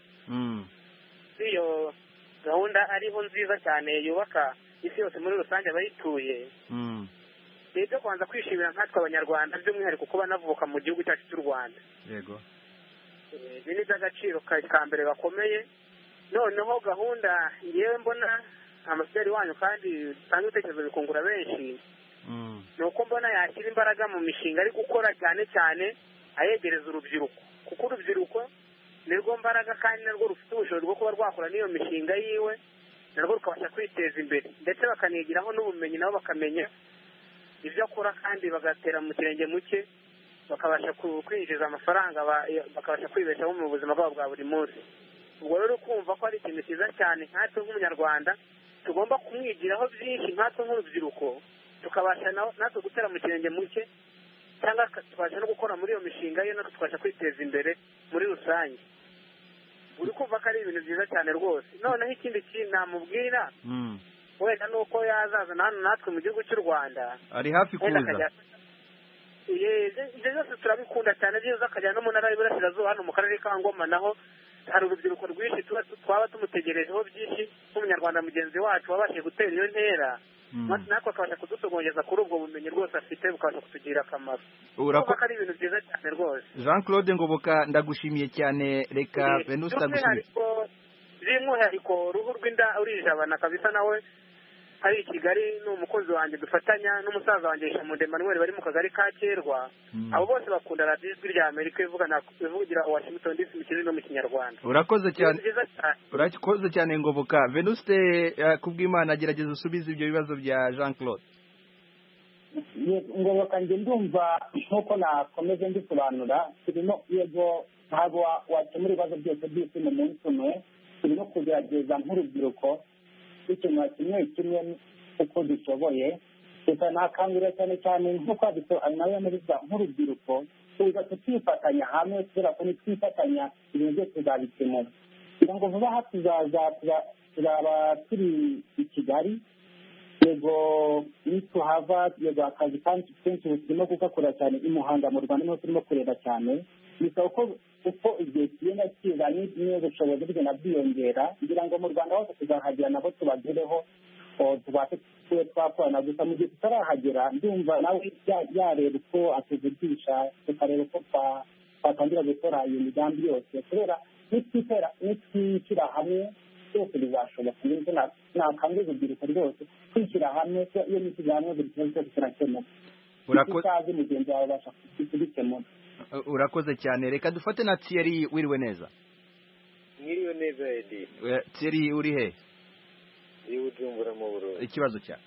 [SPEAKER 11] Iyo gahunda ariho nziza cyane yubaka isi yose muri rusange abayituye. ni ibyo kubanza kwishimira nkatwe abanyarwanda by'umwihariko kuba navuka mu gihugu cyacu cy'u Rwanda.
[SPEAKER 1] Yego.
[SPEAKER 11] Ibi ni iby'agaciro ka mbere gakomeye. Noneho gahunda yewe mbona amasederi wanyu kandi usanga ibitekerezo bikungura benshi, ni uko mbona yashyira imbaraga mu mishinga ari gukora cyane cyane ayegereza urubyiruko, kuko urubyiruko nirwo mbaraga kandi narwo rufite ubushobozi bwo kuba rwakora n'iyo mishinga yiwe, narwo rukabasha kwiteza imbere ndetse bakanigiraho n'ubumenyi, nabo bakamenya ibyo akora kandi bagatera mu kirenge muke, bakabasha kwinjiza amafaranga, bakabasha kwibeshaho mu buzima bwabo bwa buri munsi. Ubwo rero kumva ko ari ikintu cyiza cyane nkatwe nk'umunyarwanda tugomba kumwigiraho byinshi nkatwe nk'urubyiruko, tukabasha natwe gutera mu kirenge muke, cyangwa tukabasha no gukora muri iyo mishinga ye, natwe tukabasha kwiteza imbere muri rusange. Uri kumva ko ari ibintu byiza cyane rwose. Noneho ikindi kintu namubwira wenda ni uko yazaza hano natwe mu gihugu cy'u Rwanda,
[SPEAKER 1] ari hafi kuza.
[SPEAKER 11] Ibyo byose turabikunda cyane, byiza akajya no mu ntara y'Iburasirazuba hano mu karere ka Ngoma, naho hari urubyiruko rwinshi twaba tumutegerejeho byinshi, nk'umunyarwanda mugenzi wacu wabashije gutera iyo ntera, natwe akabasha kudusogongeza kuri ubwo bumenyi rwose afite, bukabasha kutugirira akamaro. Urabona ko ari ibintu byiza cyane rwose.
[SPEAKER 1] Jean Claude Ngoboka, ndagushimiye cyane. Reka Venus agushimire.
[SPEAKER 11] By'umwihariko uruhu rw'inda urijabana kabisa, nawe hari i Kigali, ni umukozi wanjye dufatanya n'umusaza wanjye Shamude Emmanuel bari mu kagari ka Kerwa. Abo bose bakunda radiyo ijwi rya Amerika ivugira Washington DC mu Kirundi no mu Kinyarwanda.
[SPEAKER 1] Urakoze cyane. Urakoze cyane Ngoboka. Venus kubw'Imana agerageza usubiza ibyo bibazo bya Jean Claude.
[SPEAKER 5] Ngoboka njye ndumva nk'uko nakomeze ndisobanura, turimo yego ntabwo wakemura ibibazo byose by'isi mu munsi umwe, turimo kugerageza nk'urubyiruko ikintu kimwe kimwe uko dushoboye, tukanakangurira cyane cyane nk'uko nawe yamuriza nk'urubyiruko, tuza tukifatanya hamwe, kubera ko nitwifatanya ibintu byose tuzabikemura. kugira ngo vuba aha tuzaba turi i Kigali, yego nituhava yego akazi kandi kenshi turimo gukora cyane i Muhanga mu Rwanda, niho turimo kureba cyane. Bisaba uko igihe kigenda kiza n'ubushobozi bugenda bwiyongera, kugira ngo mu Rwanda hose tuzahagera nabo tubagereho, tubashe kuba twakorana. Gusa mu gihe tutarahagera, ndumva nawe yareba uko atuvugisha, tukareba uko twatangira gukora iyo migambi yose, kubera nitwishyira hamwe byose bizashoboka. Ndetse nakangurira urubyiruko rwose kwishyira hamwe, iyo nishyize hamwe buri kibazo cyose kirakemuka. utazi mugenzi wawe abasha kubikemura.
[SPEAKER 1] Urakoze cyane. Reka dufate na Thierry. Wiriwe neza?
[SPEAKER 12] Mwiriwe neza Edi.
[SPEAKER 1] Thierry uri he?
[SPEAKER 12] Bujumbura mu Burundi.
[SPEAKER 1] Ikibazo cya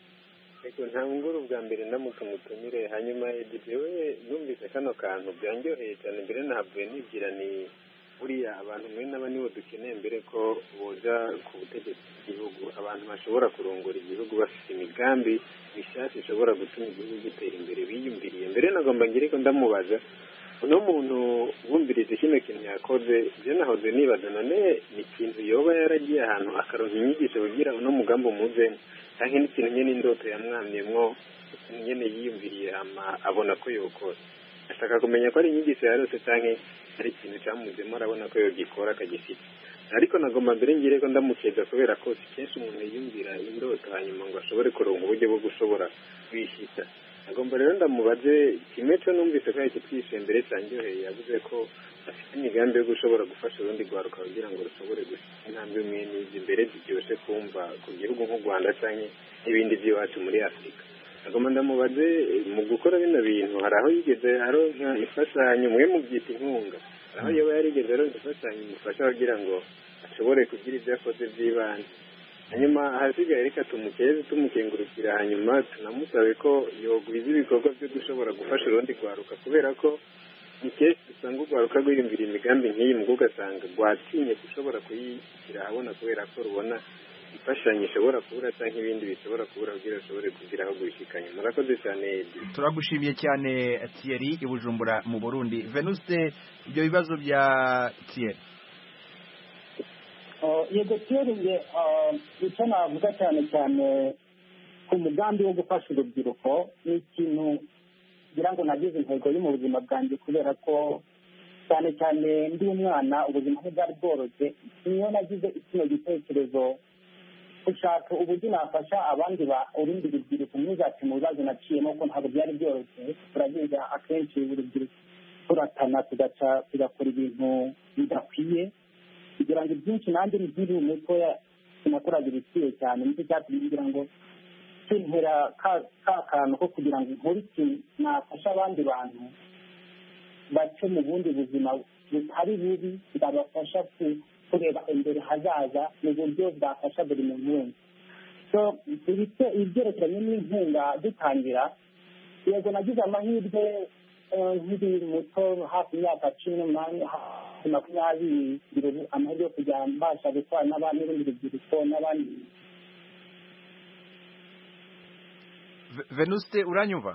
[SPEAKER 12] Eko ntanguru bwa mbere ndamuka mutumire, hanyuma Edi jewe numvise kano kantu byanjyoheye cyane. Mbere navuye nibwira ni buriya abantu mwe n'aba nibo dukeneye mbere ko boza ku butegetsi bw'igihugu, abantu bashobora kurongora igihugu bafite imigambi mishyashya ishobora gutuma igihugu gitera imbere biyumviriye. Mbere nagomba ngire ko ndamubaza uno muntu wumviriza kino kintu yakoze, je nahoze nibaza none ni ikintu yoba yaragiye ahantu akaronka inyigisho kugira uno mugambi umuzemo, canke n'ikintu nyene indoto yamwamyemwo nyene yiyumviriye abona ko yokora. Ashaka kumenya ko ari inyigisho yarose canke ari ikintu cyamuzemo arabona ko yogikora akagifite. Ariko nagomba mbere ngire ko ndamukeza, kubera ko si kenshi umuntu yiyumvira indoto hanyuma ngo ashobore kuronka uburyo bwo gushobora kwishita. Nagomba rero ndamubaze kimwe cyo numvise ko yakitwishe mbere cyanjyoheye, yavuze ko afite imigambi yo gushobora gufasha urundi rwaruka kugira ngo rushobore gushika intambwe imwe n'izi imbere ziryoshe kumva ku gihugu nk'u Rwanda cyane n'ibindi by'iwacu muri Afurika. Nagomba ndamubaze mu gukora bino bintu hari aho yigeze aronka imfashanyo, mwe mubyita inkunga, aho yaba yarigeze aronka imfashanyo imufasha kugira ngo ashobore kugira ibyo yakoze by'ibanze. Hanyuma hasigaye reka tumukeze tumukengurukira, hanyuma tunamusabe ko yogwiza ibikorwa byo gushobora gufasha urundi rwaruka, kubera ko ni kenshi usanga urwaruka rwiyumvira imigambi nk'iyi mu ugasanga rwatinye gushobora kuyishyira ahabona, kubera ko rubona imfashanyo ishobora kubura cyangwa ibindi bishobora kubura kugira ashobore kugira aho gushikanya. Murakoze cyane.
[SPEAKER 1] Turagushimiye cyane Thierry i Bujumbura mu Burundi. Venuste, ibyo bibazo bya Thierry?
[SPEAKER 5] Yego Thierry, icyo navuga cyane cyane ku mugambi wo gufasha urubyiruko ni ikintu ngira ngo nagize intego yo mu buzima bwanjye, kubera ko cyane cyane ndi umwana ubuzima bwari bworoshye, niyo nagize kino gitekerezo gushaka uburyo nafasha abandi urundi rubyiruko ntuzate mu bibazo naciyemo ko ntabwo byari byoroshye. turabiga akenshi urubyiruko turatana tugakora ibintu bidakwiye kugira ngo ibyinshi nanjye nkiri umutoya sinakoraga ibikwiye cyane. nicyo cyatumye kugira ngo kintera ka kantu ko kugira ngo nkore ikintu nafasha abandi bantu bace mu bundi buzima butari bubi bwabafasha kureba imbere hazaza mu buryo bwafasha buri muntu wese. so ibyerekeranye n'inkunga dutangira, yego nagize amahirwe nkiri muto hafi imyaka 18 hafi 20 amahirwe yo kujya mbasha gukora n'abandi n'urundi rubyiruko n'abandi.
[SPEAKER 1] Venuste uranyumva?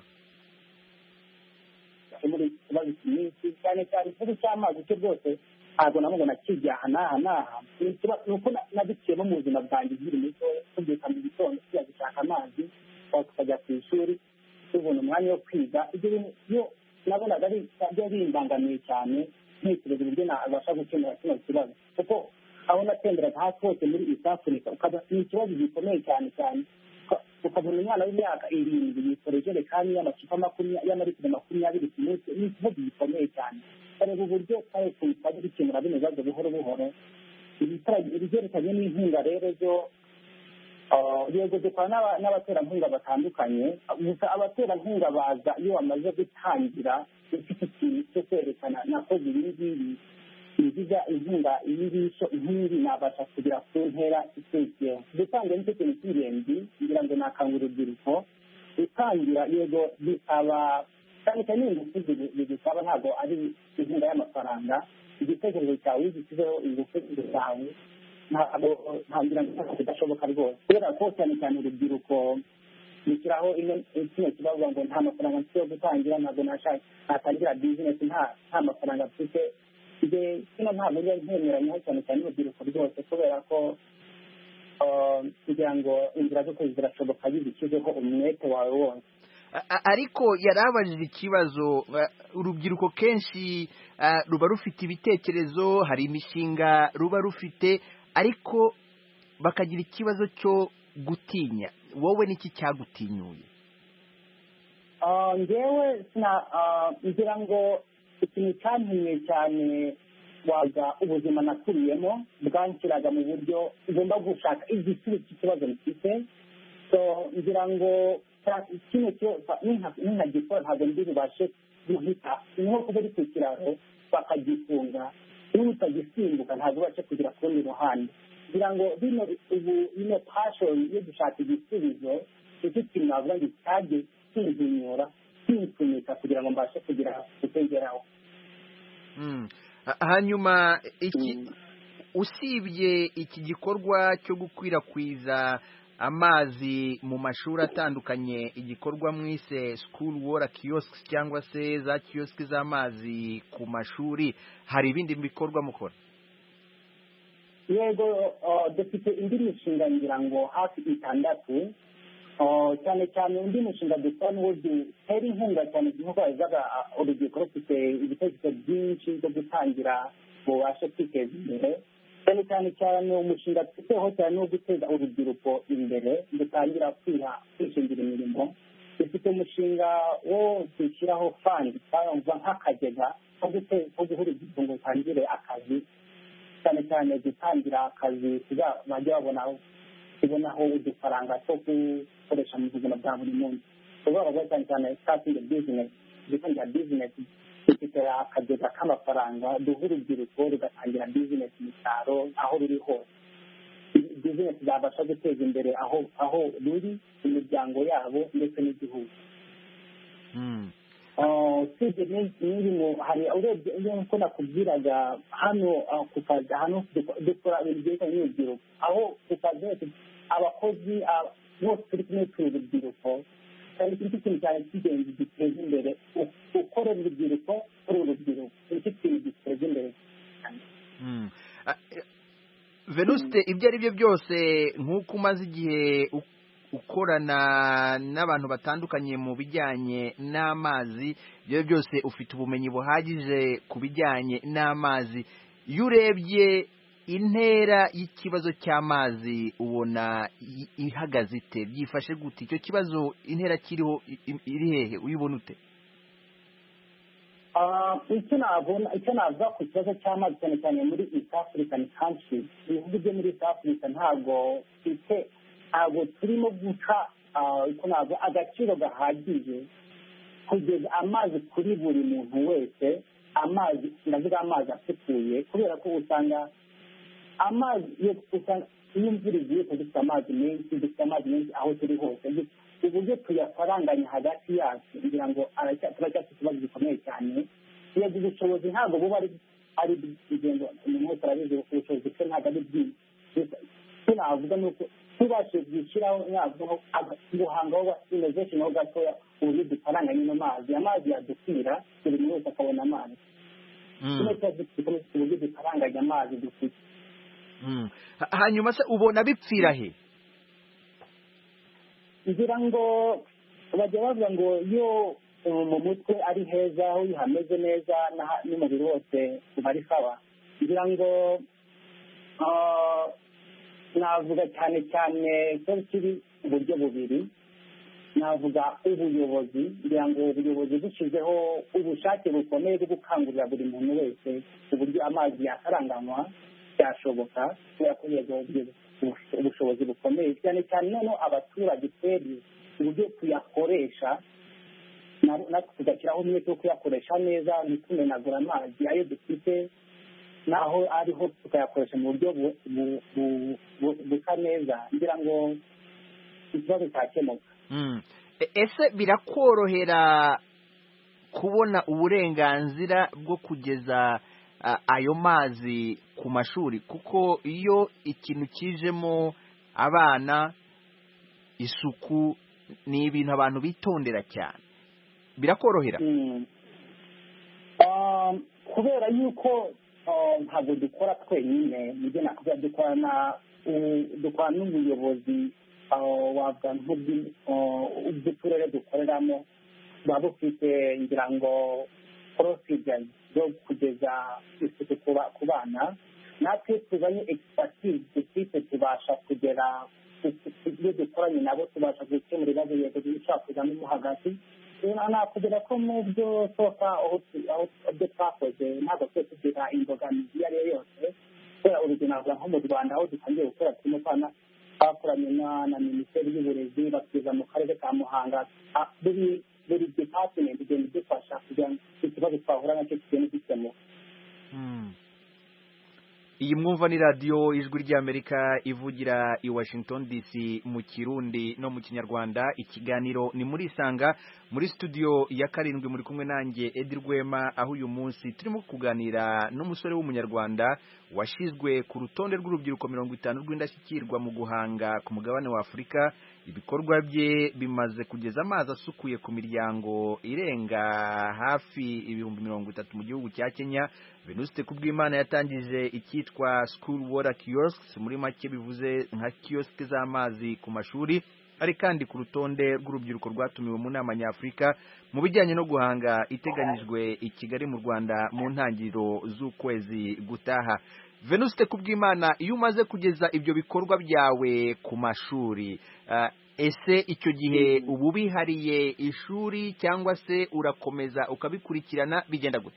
[SPEAKER 5] muri kibazo cyinshi cyane cyane ikibazo cy'amazi cyo rwose ntabwo namubona kijya aha nuko nabiciyemo mu buzima bwanjye nkiri muto, tubyuka mu gitondo tujya gushaka amazi tukajya ku ishuri tubona umwanya wo kwiga. ibyo bintu nabonaga byari bimbangamiye cyane, ntekereza uburyo nabasha gukemura kino kibazo kuko aho natemberaga hasi hose muri East Africa ni ikibazo gikomeye cyane cyane. ukabona umwana w'imyaka 7 yikora ijerekani y'amacupa 20 ku munsi. ni ikibazo gikomeye cyane. kareba uburyo twari dukemura bino bibazo buhoro buhoro. ibyerekanye n'inkunga rero byo yego dukora n'abaterankunga batandukanye. gusa abaterankunga baza iyo bamaze gutangira ufite ikintu cyo kwerekana nakoze ibi ngibi ingiza inkunga inkingi nabasha kugira ku ntera ikurikiyeho. gutanga nicyo kintu cy'ingenzi kugira ngo nakangurira urubyiruko gutangira. yego bisaba cyane cyane ingufu zigusaba, ntabwo ari inkunga y'amafaranga. igitekerezo cyawe gishyizeho ingufu zawe ntabwo ntangira ngo bidashoboka rwose, kubera ko cyane cyane urubyiruko bishyiraho kino kibazo ngo nta mafaranga mfite yo gutangira, ntabwo natangira bizinesi nta mafaranga mfite. kino ntabwo njya ntemeranyaho cyane cyane urubyiruko rwose, kubera ko kugira ngo inzira zose zirashoboka zishyizeho umwete wawe wose.
[SPEAKER 1] ariko yarabajije ikibazo, urubyiruko kenshi ruba rufite ibitekerezo, hari imishinga ruba rufite, ariko bakagira ikibazo cyo gutinya. wowe niki cyagutinyuye?
[SPEAKER 5] njyewe ngira ngo ikintu cyantumye cyane waga ubuzima nakuriyemo bwanshyiraga mu buryo ugomba gushaka igisubizo cy'ikibazo mfite. so ngira ngo kino ninkagikora ntabwo ndi bubashe guhita, niho kuba ari ku kiraro bakagifunga, niba utagisimbuka ntabwo ubashe kugira ku rundi ruhande. ngira ngo bino passion yo gushaka igisubizo nicyo kintu navuga ngo cyajye kinzinyura kinsunika kugira ngo mbashe kugira kutengeraho.
[SPEAKER 1] hanyuma usibye iki gikorwa cyo gukwirakwiza amazi mu mashuri atandukanye, igikorwa mwise school water kiosks cyangwa se za kioski z'amazi ku mashuri, hari ibindi bikorwa mukora?
[SPEAKER 5] yego dufite indi mishinga ngira ngo hafi 6. cyane cyane undi mushinga dukora n'uwo dutera inkunga cyane nk'uko babivuga, urubyiruko rufite ibitekerezo byinshi byo gutangira bubashe kwiteza imbere. cyane cyane umushinga dufiteho cyane wo guteza urubyiruko imbere, dutangira kwishingira imirimo. dufite umushinga wo gushyiraho fund cyangwa nk'akagega ko guha urubyiruko ngo rutangire akazi, cyane cyane gutangira akazi bajya babonaho udufaranga two gukoresha mu buzima bwa buri munsi. tuvuga cyane cyane starting a business, gutangira business. dufite akagega k'amafaranga duha urubyiruko rugatangira bizinesi mu cyaro aho ruri hose. bizinesi zabasha guteza imbere aho ruri, imiryango yabo ndetse n'igihugu. usibye n'ibintu hari urebye nk'uko nakubwiraga hano ku kazi, hano dukora ibintu byerekanye n'urubyiruko, aho ku kazi hose abakozi bose turi kumwe urubyiruko. cyane ikintu cyane cy'ingenzi giteza imbere ukorera urubyiruko kuri urubyiruko, nicyo kintu giteza imbere cyane.
[SPEAKER 1] Venuste, ibyo ari byo byose nk'uko umaze igihe ukorana n'abantu batandukanye mu bijyanye n'amazi, ibyo byose ufite ubumenyi buhagije ku bijyanye n'amazi. iyo urebye intera y'ikibazo cy'amazi ubona ihagaze ite byifashe gute icyo kibazo intera kiriho iri hehe uyibona ute
[SPEAKER 5] icyo navuga ku kibazo cy'amazi cyane cyane muri East African countries ibihugu byo muri East Africa ntabwo turimo guca icyo navuga agaciro gahagije kugeza amazi kuri buri muntu wese ndavuga amazi asukuye kubera ko usanga amazi iyo imvura igiye dufite amazi menshi aho turi hose uburyo tuyafaranganya hagati yacu kugira ngo turacyafite ikibazo gikomeye cyane yego ubushobozi ntabwo buba ari bigenda umuntu wese arabizi ubushobozi bwe ntabwo ari bwinshi icyo navuga ni uko tubashije gushyiraho guhangaho innovation ho gatoya uburyo dufaranganya ino amazi yadukwira buri muntu wese akabona amazi kino kibazo gikomeye uburyo dufaranganya amazi dufite
[SPEAKER 1] hanyuma se ubona bipfira he
[SPEAKER 5] ngira ngo bajya bavuga ngo iyo mu mutwe ari heza aho hameze neza n'umubiri wose uba ari sawa ngira ngo navuga cyane cyane ko kiri uburyo bubiri navuga ubuyobozi ngira ngo ubuyobozi bushyizeho ubushake bukomeye bwo gukangurira buri muntu wese uburyo amazi yakaranganywa byashoboka kubera ko yego ubushobozi bukomeye cyane cyane noneho abaturage twebwe uburyo tuyakoresha natwe tugashyiraho umwete wo kuyakoresha neza ntitumenagura amazi ayo dufite naho ariho tukayakoresha mu buryo busa neza ngira ngo ikibazo cyakemuka
[SPEAKER 1] ese birakorohera kubona uburenganzira bwo kugeza ayo mazi ku mashuri kuko iyo ikintu kijemo abana isuku ni ibintu abantu bitondera cyane birakorohera
[SPEAKER 5] kubera yuko ntabwo dukora twenyine nibyo nakubwira dukora n'ubuyobozi wavuga nk'ubw'uturere dukoreramo buba bufite ngira ngo procedures zo kugeza isuku ku bana natwe tuzanye expertise dufite tubasha kugera iyo dukoranye nabo tubasha gukemura ibibazo yego bishobora kuzamo mo hagati nakugera ko mu byo sofa aho ibyo twakoze ntabwo twese tugira imbogamizi iyo ari yo yose kubera urugero navuga nko mu Rwanda aho dutangiye gukora turimo kwana twakoranye na minisiteri y'uburezi batugeza mu karere ka Muhanga buri department igenda idufasha kugira ngo ikibazo twahura nacyo kigende gikemuka
[SPEAKER 1] iyi mwumva ni radiyo ijwi ry'Amerika ivugira i Washington DC mu Kirundi no mu Kinyarwanda ikiganiro ni muri Isanga muri studio ya 7 muri kumwe nanjye Edi Rwema aho uyu munsi turimo kuganira n'umusore w'umunyarwanda washizwe ku rutonde rw'urubyiruko 50 rw'indashyikirwa mu guhanga ku mugabane wa Afurika ibikorwa bye bimaze kugeza amazi asukuye ku miryango irenga hafi 30,000 mu gihugu cya Kenya. Venuste Kubwimana yatangije icyitwa School Water Kiosks muri make bivuze nka kiosk z'amazi ku mashuri ari kandi ku rutonde rw'urubyiruko rwatumiwe mu nama nyafurika mu bijyanye no guhanga iteganyijwe i Kigali mu Rwanda mu ntangiriro z'ukwezi gutaha. Venuste Kubwimana iyo umaze kugeza ibyo bikorwa byawe ku mashuri ese icyo gihe ubu bihariye ishuri cyangwa se urakomeza ukabikurikirana bigenda gute?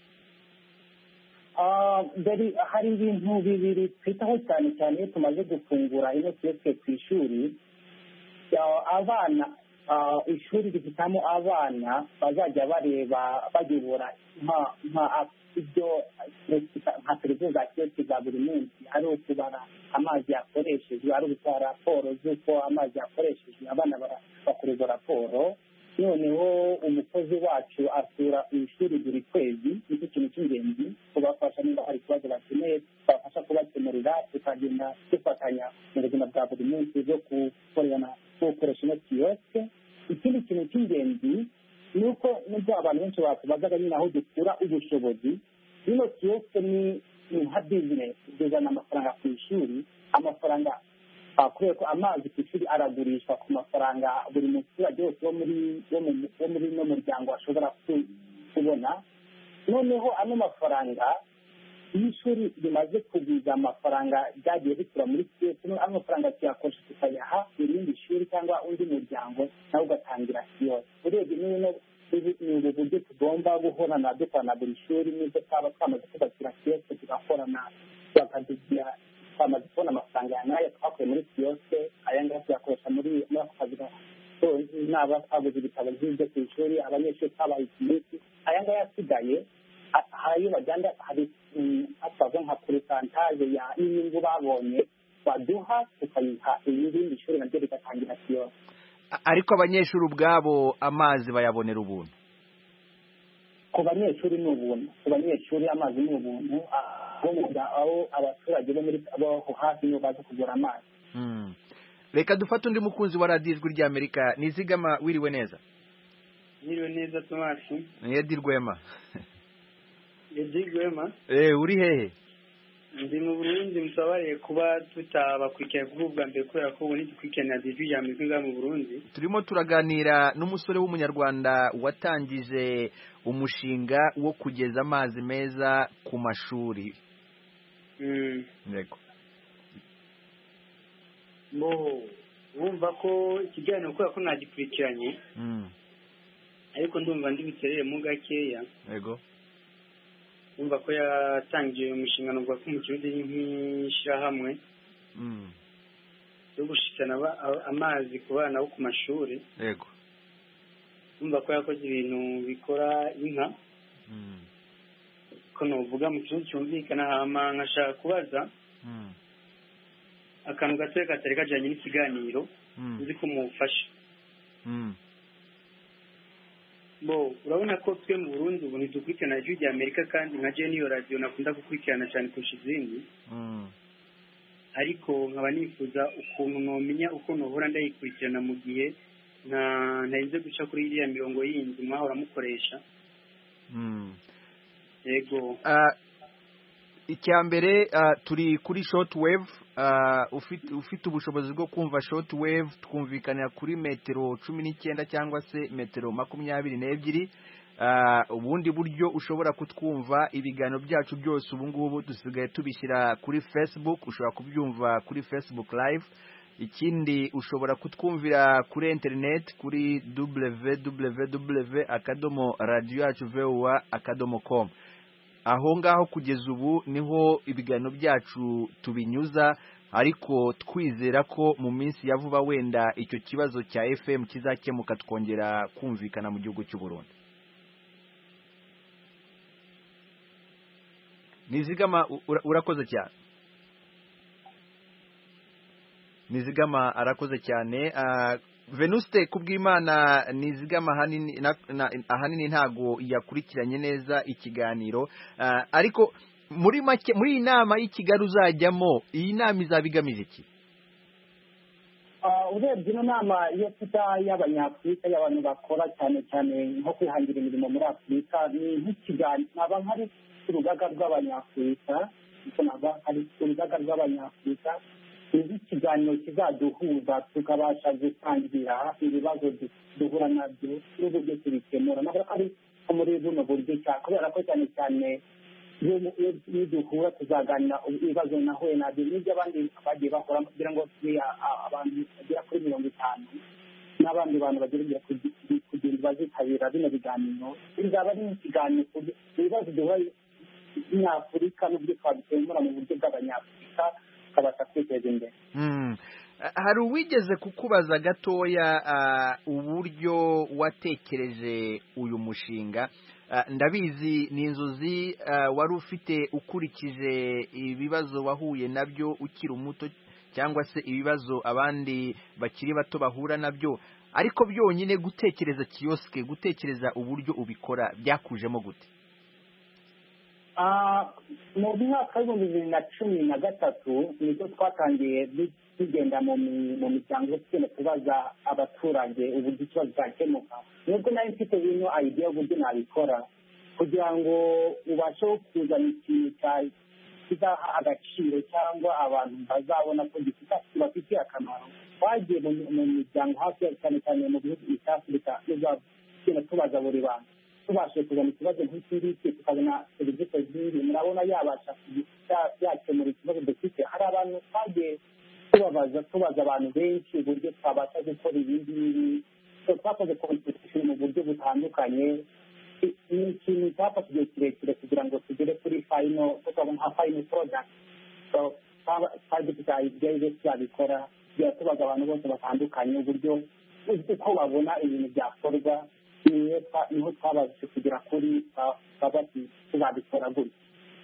[SPEAKER 5] hari ibintu bibiri twitaho cyane cyane iyo tumaze gufungura ino kioske ku ishuri abana ishuri rifitamo abana bazajya bareba bayobora ibyo nka televiziyo za kioske za buri munsi ari ukubara amazi yakoreshejwe ari ugutwara raporo z'uko amazi yakoreshejwe abana bakorerwa raporo noneho umukozi wacu asura ishuri buri kwezi nicyo kintu cy'ingenzi kubafasha niba hari ikibazo bakeneye babafasha kubakemurira tukagenda dufatanya mu buzima bwa buri munsi bwo gukoresha ino kioske. Ikindi kintu cy'ingenzi ni uko nubwo abantu benshi batubazaga nyine aho dukura ubushobozi ino kioske ni nka business izana amafaranga ku ishuri amafaranga kubera ko amazi ku ishuri aragurishwa ku mafaranga buri muturage wose wo muri no muryango ashobora kubona noneho ano mafaranga iyo ishuri rimaze kugwiza amafaranga ryagiye rikura muri kiyosike amafaranga tuyakoresha tukayaha irindi shuri cyangwa undi muryango nawe ugatangira kiyosike. urebye ni ubu buryo tugomba guhorana dukorana buri shuri n'ibyo twaba twamaze kubakira kiyosike tugakorana bakadugira twamaze kubona amafaranga ya nayo twakuye muri kiyosike aya ngaya tuyakoresha muri ako kazi naba twaguze ibitabo by'ibyo ku ishuri abanyeshuri twabaye iminsi aya ngaya asigaye ayo bagenda hari twavuga nka porosantaje y'inyungu babonye baduha tukayiha irindi shuri naryo rigatangira kiyosike.
[SPEAKER 1] Ariko abanyeshuri ubwabo amazi bayabonera ubuntu?
[SPEAKER 5] Ku banyeshuri ni ubuntu, ku banyeshuri amazi ni ubuntu, aho abaturage bo muri bo hafi nibo baza kugura amazi.
[SPEAKER 1] Reka dufate undi mukunzi wa radiyo ijwi ry'Amerika. Nizigama, wiriwe neza?
[SPEAKER 13] Wiriwe neza Tomasi.
[SPEAKER 1] Edi Rwema.
[SPEAKER 13] Edi Rwema?
[SPEAKER 1] Uri hehe?
[SPEAKER 13] Ndi mu Burundi, musabariye kuba tutabakurikira kuvuga mbere kubera ko ubu ntitukurikirana ijwi ry'Amerika mu Burundi.
[SPEAKER 1] Turimo turaganira n'umusore w'umunyarwanda watangije umushinga wo kugeza amazi meza ku mashuri. Yego.
[SPEAKER 13] Wumva ko ikiganiro kubera ko nagikurikiranye ariko ndumva ndi biterere mu gakeya.
[SPEAKER 1] Yego.
[SPEAKER 13] Wumva ko yatangije umushinga n'ubwo ko mu kirundi nk'ishyirahamwe yo gushikana amazi ku bana bo ku mashuri.
[SPEAKER 1] Yego.
[SPEAKER 13] Wumva ko yakoze ibintu bikora inka ko novuga mu kirundi cyumvikana. Hama nkashaka kubaza akantu gatoya katari kajyanye n'ikiganiro uzi ko mufasha. Urabona ko twe mu Burundi ubu ntidukurikirana ijwi ry'Amerika kandi nka je niyo radio nakunda gukurikirana cyane kurusha izindi. Ariko nkaba nifuza ukuntu nomenya uko nohora ndayikurikirana mu gihe ntarinze guca kuri iriya mirongo yindi mwahora mukoresha. Yego.
[SPEAKER 1] Icyambere turi kuri shortwave. Ufite ubushobozi bwo kumva shortwave twumvikanira kuri metero 19 cyangwa se metero 22. Ubundi buryo ushobora kutwumva ibiganiro byacu byose ubu ngubu dusigaye tubishyira kuri Facebook. Ushobora kubyumva kuri Facebook live. Ikindi ushobora kutwumvira kuri internet kuri www.radioyacu.com. Aho ngaho kugeza ubu niho ibiganiro byacu tubinyuza, ariko twizera ko mu minsi ya vuba wenda icyo kibazo cya FM kizakemuka twongera kumvikana mu gihugu cy'u Burundi. Nizigama, urakoze cyane. Nizigama arakoze cyane. Venuste kubw'Imana, Nizigama ahanini ntago yakurikiranye neza ikiganiro, ariko muri make muri inama y'Ikigali uzajyamo, iyi nama izabigamije iki?
[SPEAKER 5] Urebye ino nama yo y'Abanyafurika y'abantu bakora cyane cyane nko kwihangira imirimo muri Afurika, ni nk'ikiganiro naba nkari urugaga rw'Abanyafurika, ikiganiro kizaduhuza tukabasha gutangira ibibazo duhura nabyo n'uburyo tubikemura. Nabwo ari muri buno buryo kubera ko cyane cyane iyo duhura tuzaganira ibibazo nahuye nabyo n'ibyo abandi bagiye bakora, kugira ngo abantu bagera kuri 50 n'abandi bantu bagera kugenda bazitabira bino biganiro. Bizaba ari ikiganiro ibibazo duhura n'Afurika n'uburyo twabikemura mu buryo bw'Abanyafurika kabasha kwiteza imbere.
[SPEAKER 1] Hari uwigeze kukubaza gatoya uburyo watekereje uyu mushinga? Ndabizi ni inzozi wari ufite ukurikije ibibazo wahuye nabyo ukiri umuto cyangwa se ibibazo abandi bakiri bato bahura nabyo, ariko byonyine gutekereza kioske, gutekereza uburyo ubikora byakujemo gute?
[SPEAKER 5] Mu mwaka w'2013 nibwo twatangiye tugenda mu miryango tugenda tubaza abaturage uburyo ikibazo cyakemuka. Nubwo nari mfite bino idea y'uburyo nabikora kugira ngo ubashe kuzana ikintu kizaha agaciro cyangwa abantu bazabona ko gifitiye akamaro. Twagiye mu miryango hafi cyane cyane mu bihugu East Africa tugenda tubaza buri bantu tubashije kuzana ikibazo nk'iki tukabona serivisi zindi murabona yabasha yakemura ikibazo dufite. hari abantu twagiye tubaza abantu benshi uburyo twabasha gukora ibi ngibi, twakoze competition mu buryo butandukanye. ni ikintu cyafashe igihe kirekire kugira ngo tugere kuri final, tukabona nka final product. twari dufite idea yo twabikora, tubaza abantu bose batandukanye uburyo uko babona ibintu byakorwa, niho twabashije kugera kuri tuzabikora gutya.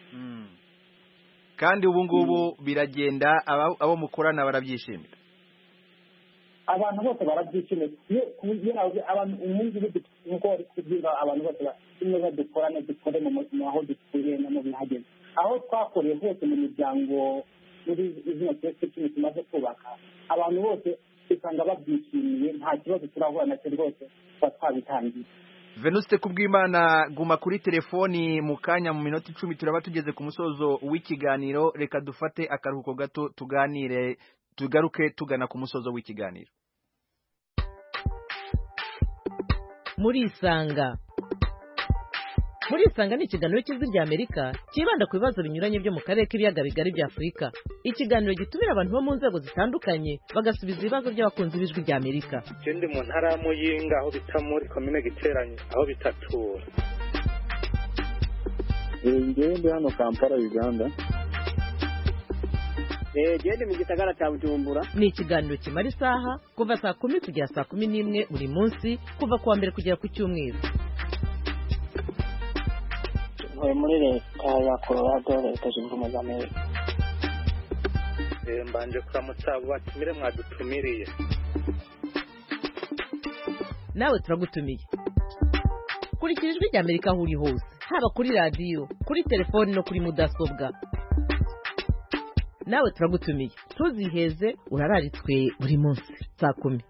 [SPEAKER 1] kandi ubu ngubu biragenda, abo mukorana barabyishimira?
[SPEAKER 5] abantu bose barabyishimiye. umunsi nk'uko wari kubwira abantu bose neza dukorane dukore mu aho dutuye no mu bihageze, aho twakoreye hose mu miryango muri izina twese kimwe tumaze kubaka, abantu bose usanga babyishimiye, nta kibazo turahura nacyo rwose tuba twabitangiye.
[SPEAKER 1] Venuste Kubwimana, guma kuri telefoni mu kanya, mu minota 10 turaba tugeze ku musozo w'ikiganiro. Reka dufate akaruhuko gato tuganire, tugaruke tugana ku musozo w'ikiganiro.
[SPEAKER 2] Murisanga ni ikiganiro cy'Ijwi ry'Amerika kibanda ku bibazo binyuranye byo mu karere k'ibiyaga bigari bya Afurika. Ikiganiro gitumira abantu bo mu nzego zitandukanye bagasubiza ibibazo by'abakunzi b'Ijwi ry'Amerika.
[SPEAKER 3] Ndi mu ntara ya Muyinga aho bita muri komine Giteranye aho bitatura.
[SPEAKER 4] Ngende hano Kampala Uganda.
[SPEAKER 7] Gende mu gisagara cya Bujumbura.
[SPEAKER 2] Ni ikiganiro kimara isaha kuva saa 10 kugera saa 11 buri munsi, kuva kuwa mbere kugera ku cyumweru.
[SPEAKER 7] muri leta ya Colorado, leta zunze ubumwe za Amerika.
[SPEAKER 3] Mbanje kuramutsa batumire mwadutumiriye.
[SPEAKER 2] Nawe turagutumiye. Kurikira Ijwi ry'Amerika aho uri hose, haba kuri radio, kuri telefone no kuri mudasobwa. Nawe turagutumiye. Tuziheze urararitswe buri munsi saa 10.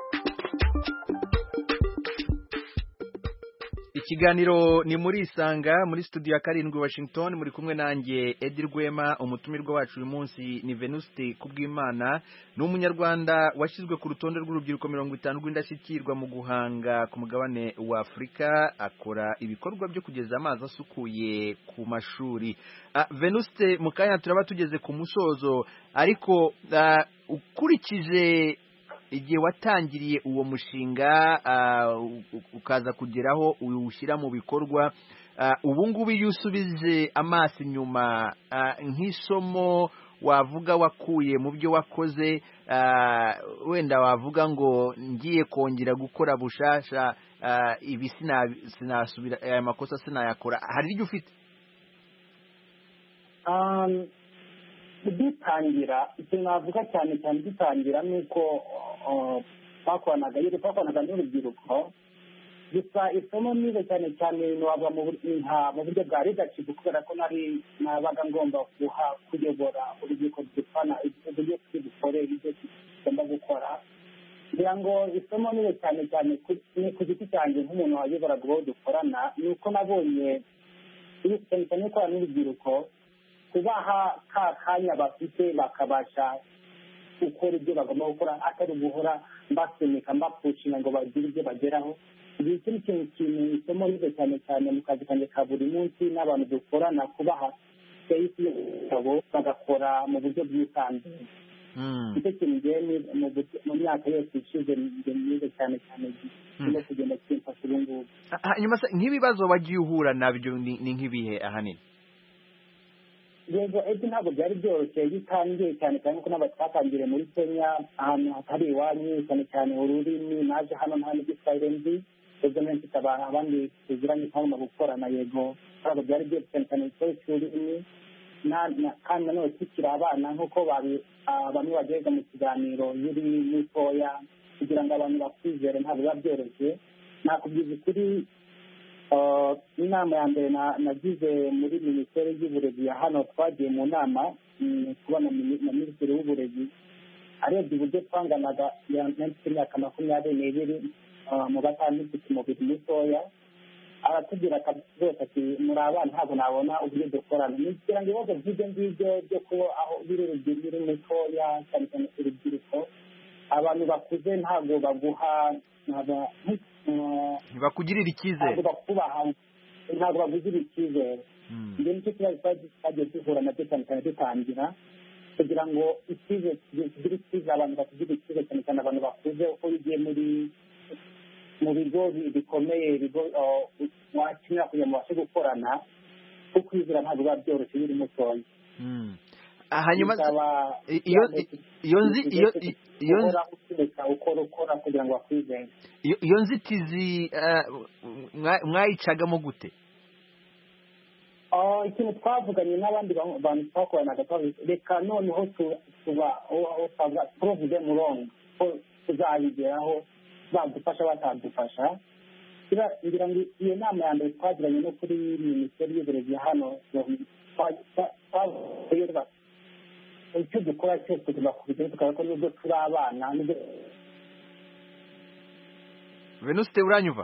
[SPEAKER 1] Ikiganiro ni muri Isanga muri studio ya 7 Washington, muri kumwe nanjye Edir Rwema. Umutumirwa wacu uyu munsi ni Venuste Kubwimana, ni umunyarwanda washyizwe ku rutonde rw'urubyiruko 50 rw'indashyikirwa mu guhanga ku mugabane wa Afrika. Akora ibikorwa byo kugeza amazi asukuye ku mashuri. Venuste, mukanya turaba tugeze ku musozo, ariko ukurikije igihe watangiriye uwo mushinga ukaza kugeraho ushyira mu bikorwa, ubu ngubu iyo usubije amaso inyuma, nk'isomo wavuga wakuye mu byo wakoze, wenda wavuga ngo ngiye kongera gukora bushasha, ibi sinasubira, aya makosa sinayakora, hari iryo ufite?
[SPEAKER 5] dutangira ikintu navuga cyane dutangira nuko twakoranaga n'urubyiruko, gusa isomo nize cyane waba mu buryo bwa leadership, kubera ko nabaga ngomba kuyobora urubyiruko dupana uburyo twibukorera ibyo tugomba gukora. kugira ngo isomo nize cyane ku giti cyanjye nk'umuntu wayoboraga uwo dukorana, ni uko nabonye cyane gukorana n'urubyiruko, kubaha ka kanya bafite bakabasha gukora ibyo bagomba gukora, atari guhora mbasunika mbapushinga ngo bagire ibyo bageraho. Iki ni ikintu isomo nize cyane mu kazi kanjye ka buri munsi n'abantu dukorana, kubaha space yabo bagakora mu buryo bwisanzuye. Icyo kintu ngewe mu myaka yose ishize nize cyane no kugenda kimfasha ubu ngubu.
[SPEAKER 1] Hanyuma nk'ibibazo wagiye uhura nabyo ni nk'ibihe ahanini?
[SPEAKER 5] Yego, ejo ntabwo byari byoroshye bitangiye cyane ko n'abatangiriye muri Kenya, ahantu hatari iwanyu, cyane ururimi. Naje hano nta n'igiswahili nzi, ejo mfite abandi tuziranye hano gukorana. Yego, ntabwo byari byoroshye cyane ururimi, kandi nanone tukiri abana nk'uko bamwe bagenda mu kiganiro yuri mutoya, kugira ngo abantu bakwizere ntabwo biba byoroshye. Nakubwiza ukuri, inama ya mbere nagize muri minisiteri y'uburezi ya hano, twagiye mu nama kubona na minisitiri w'uburezi, arebye uburyo twanganaga imyaka 22 mu batanu dufite umubiri mutoya, aratubwira rwose ati muri abana ntabwo nabona uburyo dukorana. Kugira ngo ibibazo by'ibyo ngibyo byo kuba aho biri urubyiruko mutoya, cyane urubyiruko, abantu bakuze ntabwo baguha
[SPEAKER 1] ntibakugirira icyizere
[SPEAKER 5] ntabwo bakugirira icyizere ibyo nicyo kibazo twagiye duhura nacyo cyane cyane dutangira kugira ngo tugire icyizere abantu bakugirira icyizere cyane cyane abantu bakuze uko bigiye mu bigo bikomeye ibigo wakenera kugira ngo ubashe gukorana kuko kwizera ntabwo biba byoroshye biri mutoya
[SPEAKER 1] hanyuma
[SPEAKER 5] ukora kugira ngo bakwizere
[SPEAKER 1] iyo nzitizi mwayicagamo gute
[SPEAKER 5] ikintu twavuganye n'abandi bantu twakoranaga reka noneho prove them wrong ko tuzabigeraho badufasha batadufasha ngira ngo iyo nama ya mbere twagiranye no kuri minisiteri y'uburezi hano icyo dukora cyose tugakubita tukaba ko nubwo turi abana
[SPEAKER 1] Venuste uranyuva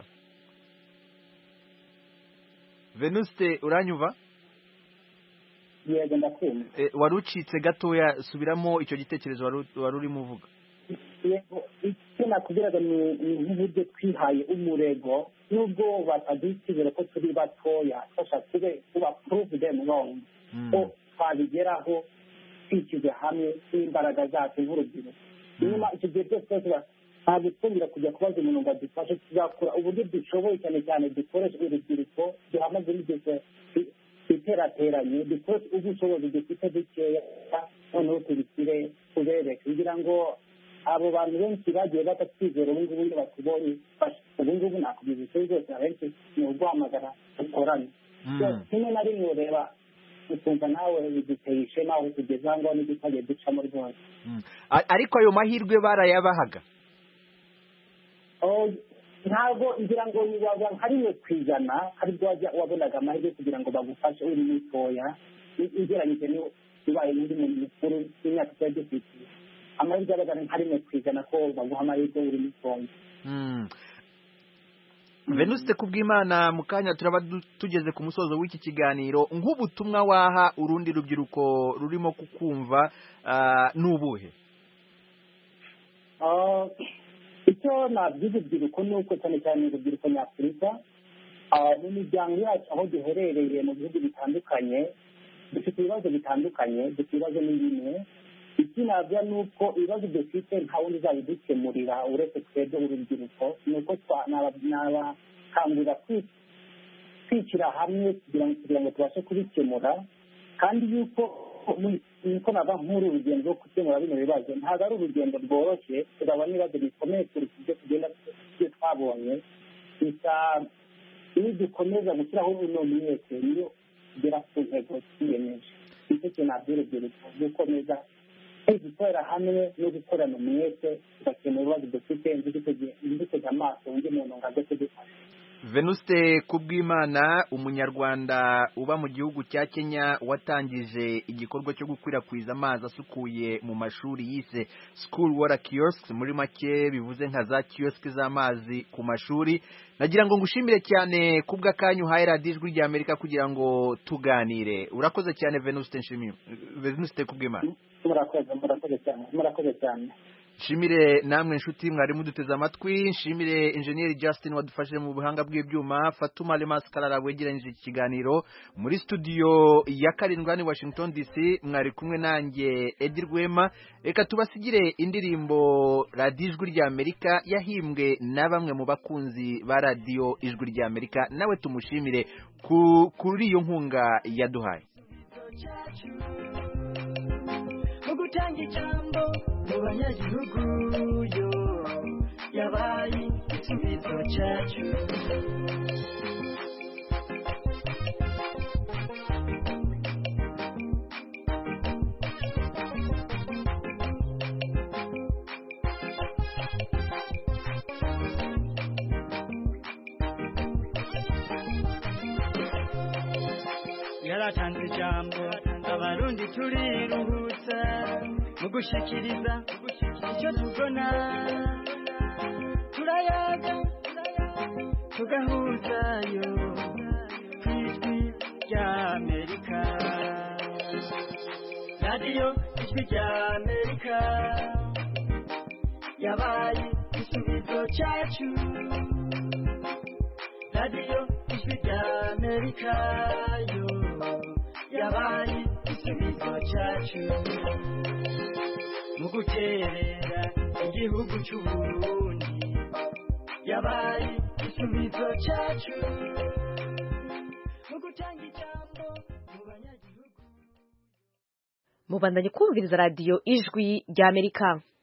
[SPEAKER 5] yego ndakumva
[SPEAKER 1] wari ucitse gatoya subiramo icyo gitekerezo wari urimo uvuga
[SPEAKER 5] icyo nakubwiraga ni nk'uburyo twihaye umurego nubwo bataduha icyizere ko turi batoya twashatse kuba prove them wrong ko twabigeraho twishyize hamwe n'imbaraga zacu nk'urubyiruko nyuma icyo gihe cyose ntabwo twongera kujya kubaza umuntu ngo adufashe tuzakora uburyo dushoboye cyane cyane dukoresha urubyiruko duhamaze n'igeze twiterateranye dukoreshe ubushobozi dufite dukeya noneho tubishyire tubereke kugira ngo abo bantu benshi bagiye batatwizera ubu ngubu iyo batubonye ubu ngubu nakubwiza icyo byose abenshi ni uguhamagara dukorane rimwe na rimwe ureba ukumva nawe biduteye ishema aho tugeze aho ngaho n'ibyo twagiye ducamo rwose
[SPEAKER 1] ariko ayo mahirwe barayabahaga
[SPEAKER 5] ntabwo ngira ngo nka rimwe ku ijana aribwo wabonaga amahirwe kugira ngo bagufashe uri mutoya ugereranyije n'ubaye n'undi muntu mukuru w'imyaka twari dufite amahirwe yabaga nka rimwe ku ijana ko baguha amahirwe uri mutoya
[SPEAKER 1] Venuste Kubwimana mu kanya turaba tugeze ku musozo w'iki kiganiro nk'ubutumwa waha urundi rubyiruko rurimo kukumva n'ubuhe
[SPEAKER 5] icyo nabwiza urubyiruko ni uko cyane cyane urubyiruko nyafurika mu miryango yacu aho duherereye mu bihugu bitandukanye dufite ibibazo bitandukanye dufite ibibazo n'ibimwe ikinabya ni uko ibibazo dufite nta wundi uzabidukemurira uretse twebwe urubyiruko ni uko nabakangurira kwishyira hamwe kugira ngo tubashe kubikemura kandi yuko nava nk'uru rugendo rwo gukemura bino bibazo ntabwo ari urugendo rworoshye turabona ibibazo bikomeye kurusha ibyo tugenda ibyo twabonye gusa iyo dukomeza gushyiraho buno mwese niyo tugera ku ntego twiyemeje nicyo kintu nabwira urubyiruko gukomeza gukorera hamwe no gukorana umwete tugakemura ibibazo dufite ntidutege amaso undi muntu ngo ajye kudufasha.
[SPEAKER 1] Venuste Kubwimana umunyarwanda uba mu gihugu cya Kenya watangije igikorwa cyo gukwirakwiza amazi asukuye mu mashuri yise School Water Kiosks muri make bivuze nka za kiosk z'amazi ku mashuri. Nagira ngo ngushimire cyane kubw'akanyu uhaye radiyo Ijwi ry'Amerika kugira ngo tuganire. Urakoze cyane Venuste Kubwimana.
[SPEAKER 5] Murakoze cyane.
[SPEAKER 1] Nshimire namwe nshuti mwari muduteze amatwi, nshimire Engineer Justin wadufashije mu buhanga bw'ibyuma, Fatuma Lemas Karara wegeranyije iki kiganiro muri studio ya 7 Washington DC, mwari kumwe nanjye Edi Rwema. Reka tubasigire indirimbo Radio Ijwi ry'Amerika yahimbwe na bamwe mu bakunzi ba Radio Ijwi ry'Amerika, nawe tumushimire kuri iyo nkunga yaduhaye.
[SPEAKER 14] Mugutanga ijambo mu banyagihugu yo yabaye igisubizo cyacu yaratanze ijambo abarundi turiruhutsa mu gushikiriza icyo tubona turayaga tugahuzayo ku ijwi ry'Amerika radiyo Ijwi ry'Amerika yabaye igisubizo cyacu radiyo ijwi rya amerika yo yabaye igisubizo cyacu mu guterera igihugu cy'uburundi yabaye igisubizo cyacu mu gutanga ijambo mu banyagihugu.
[SPEAKER 15] Mubandanye kumviriza radiyo ijwi rya amerika.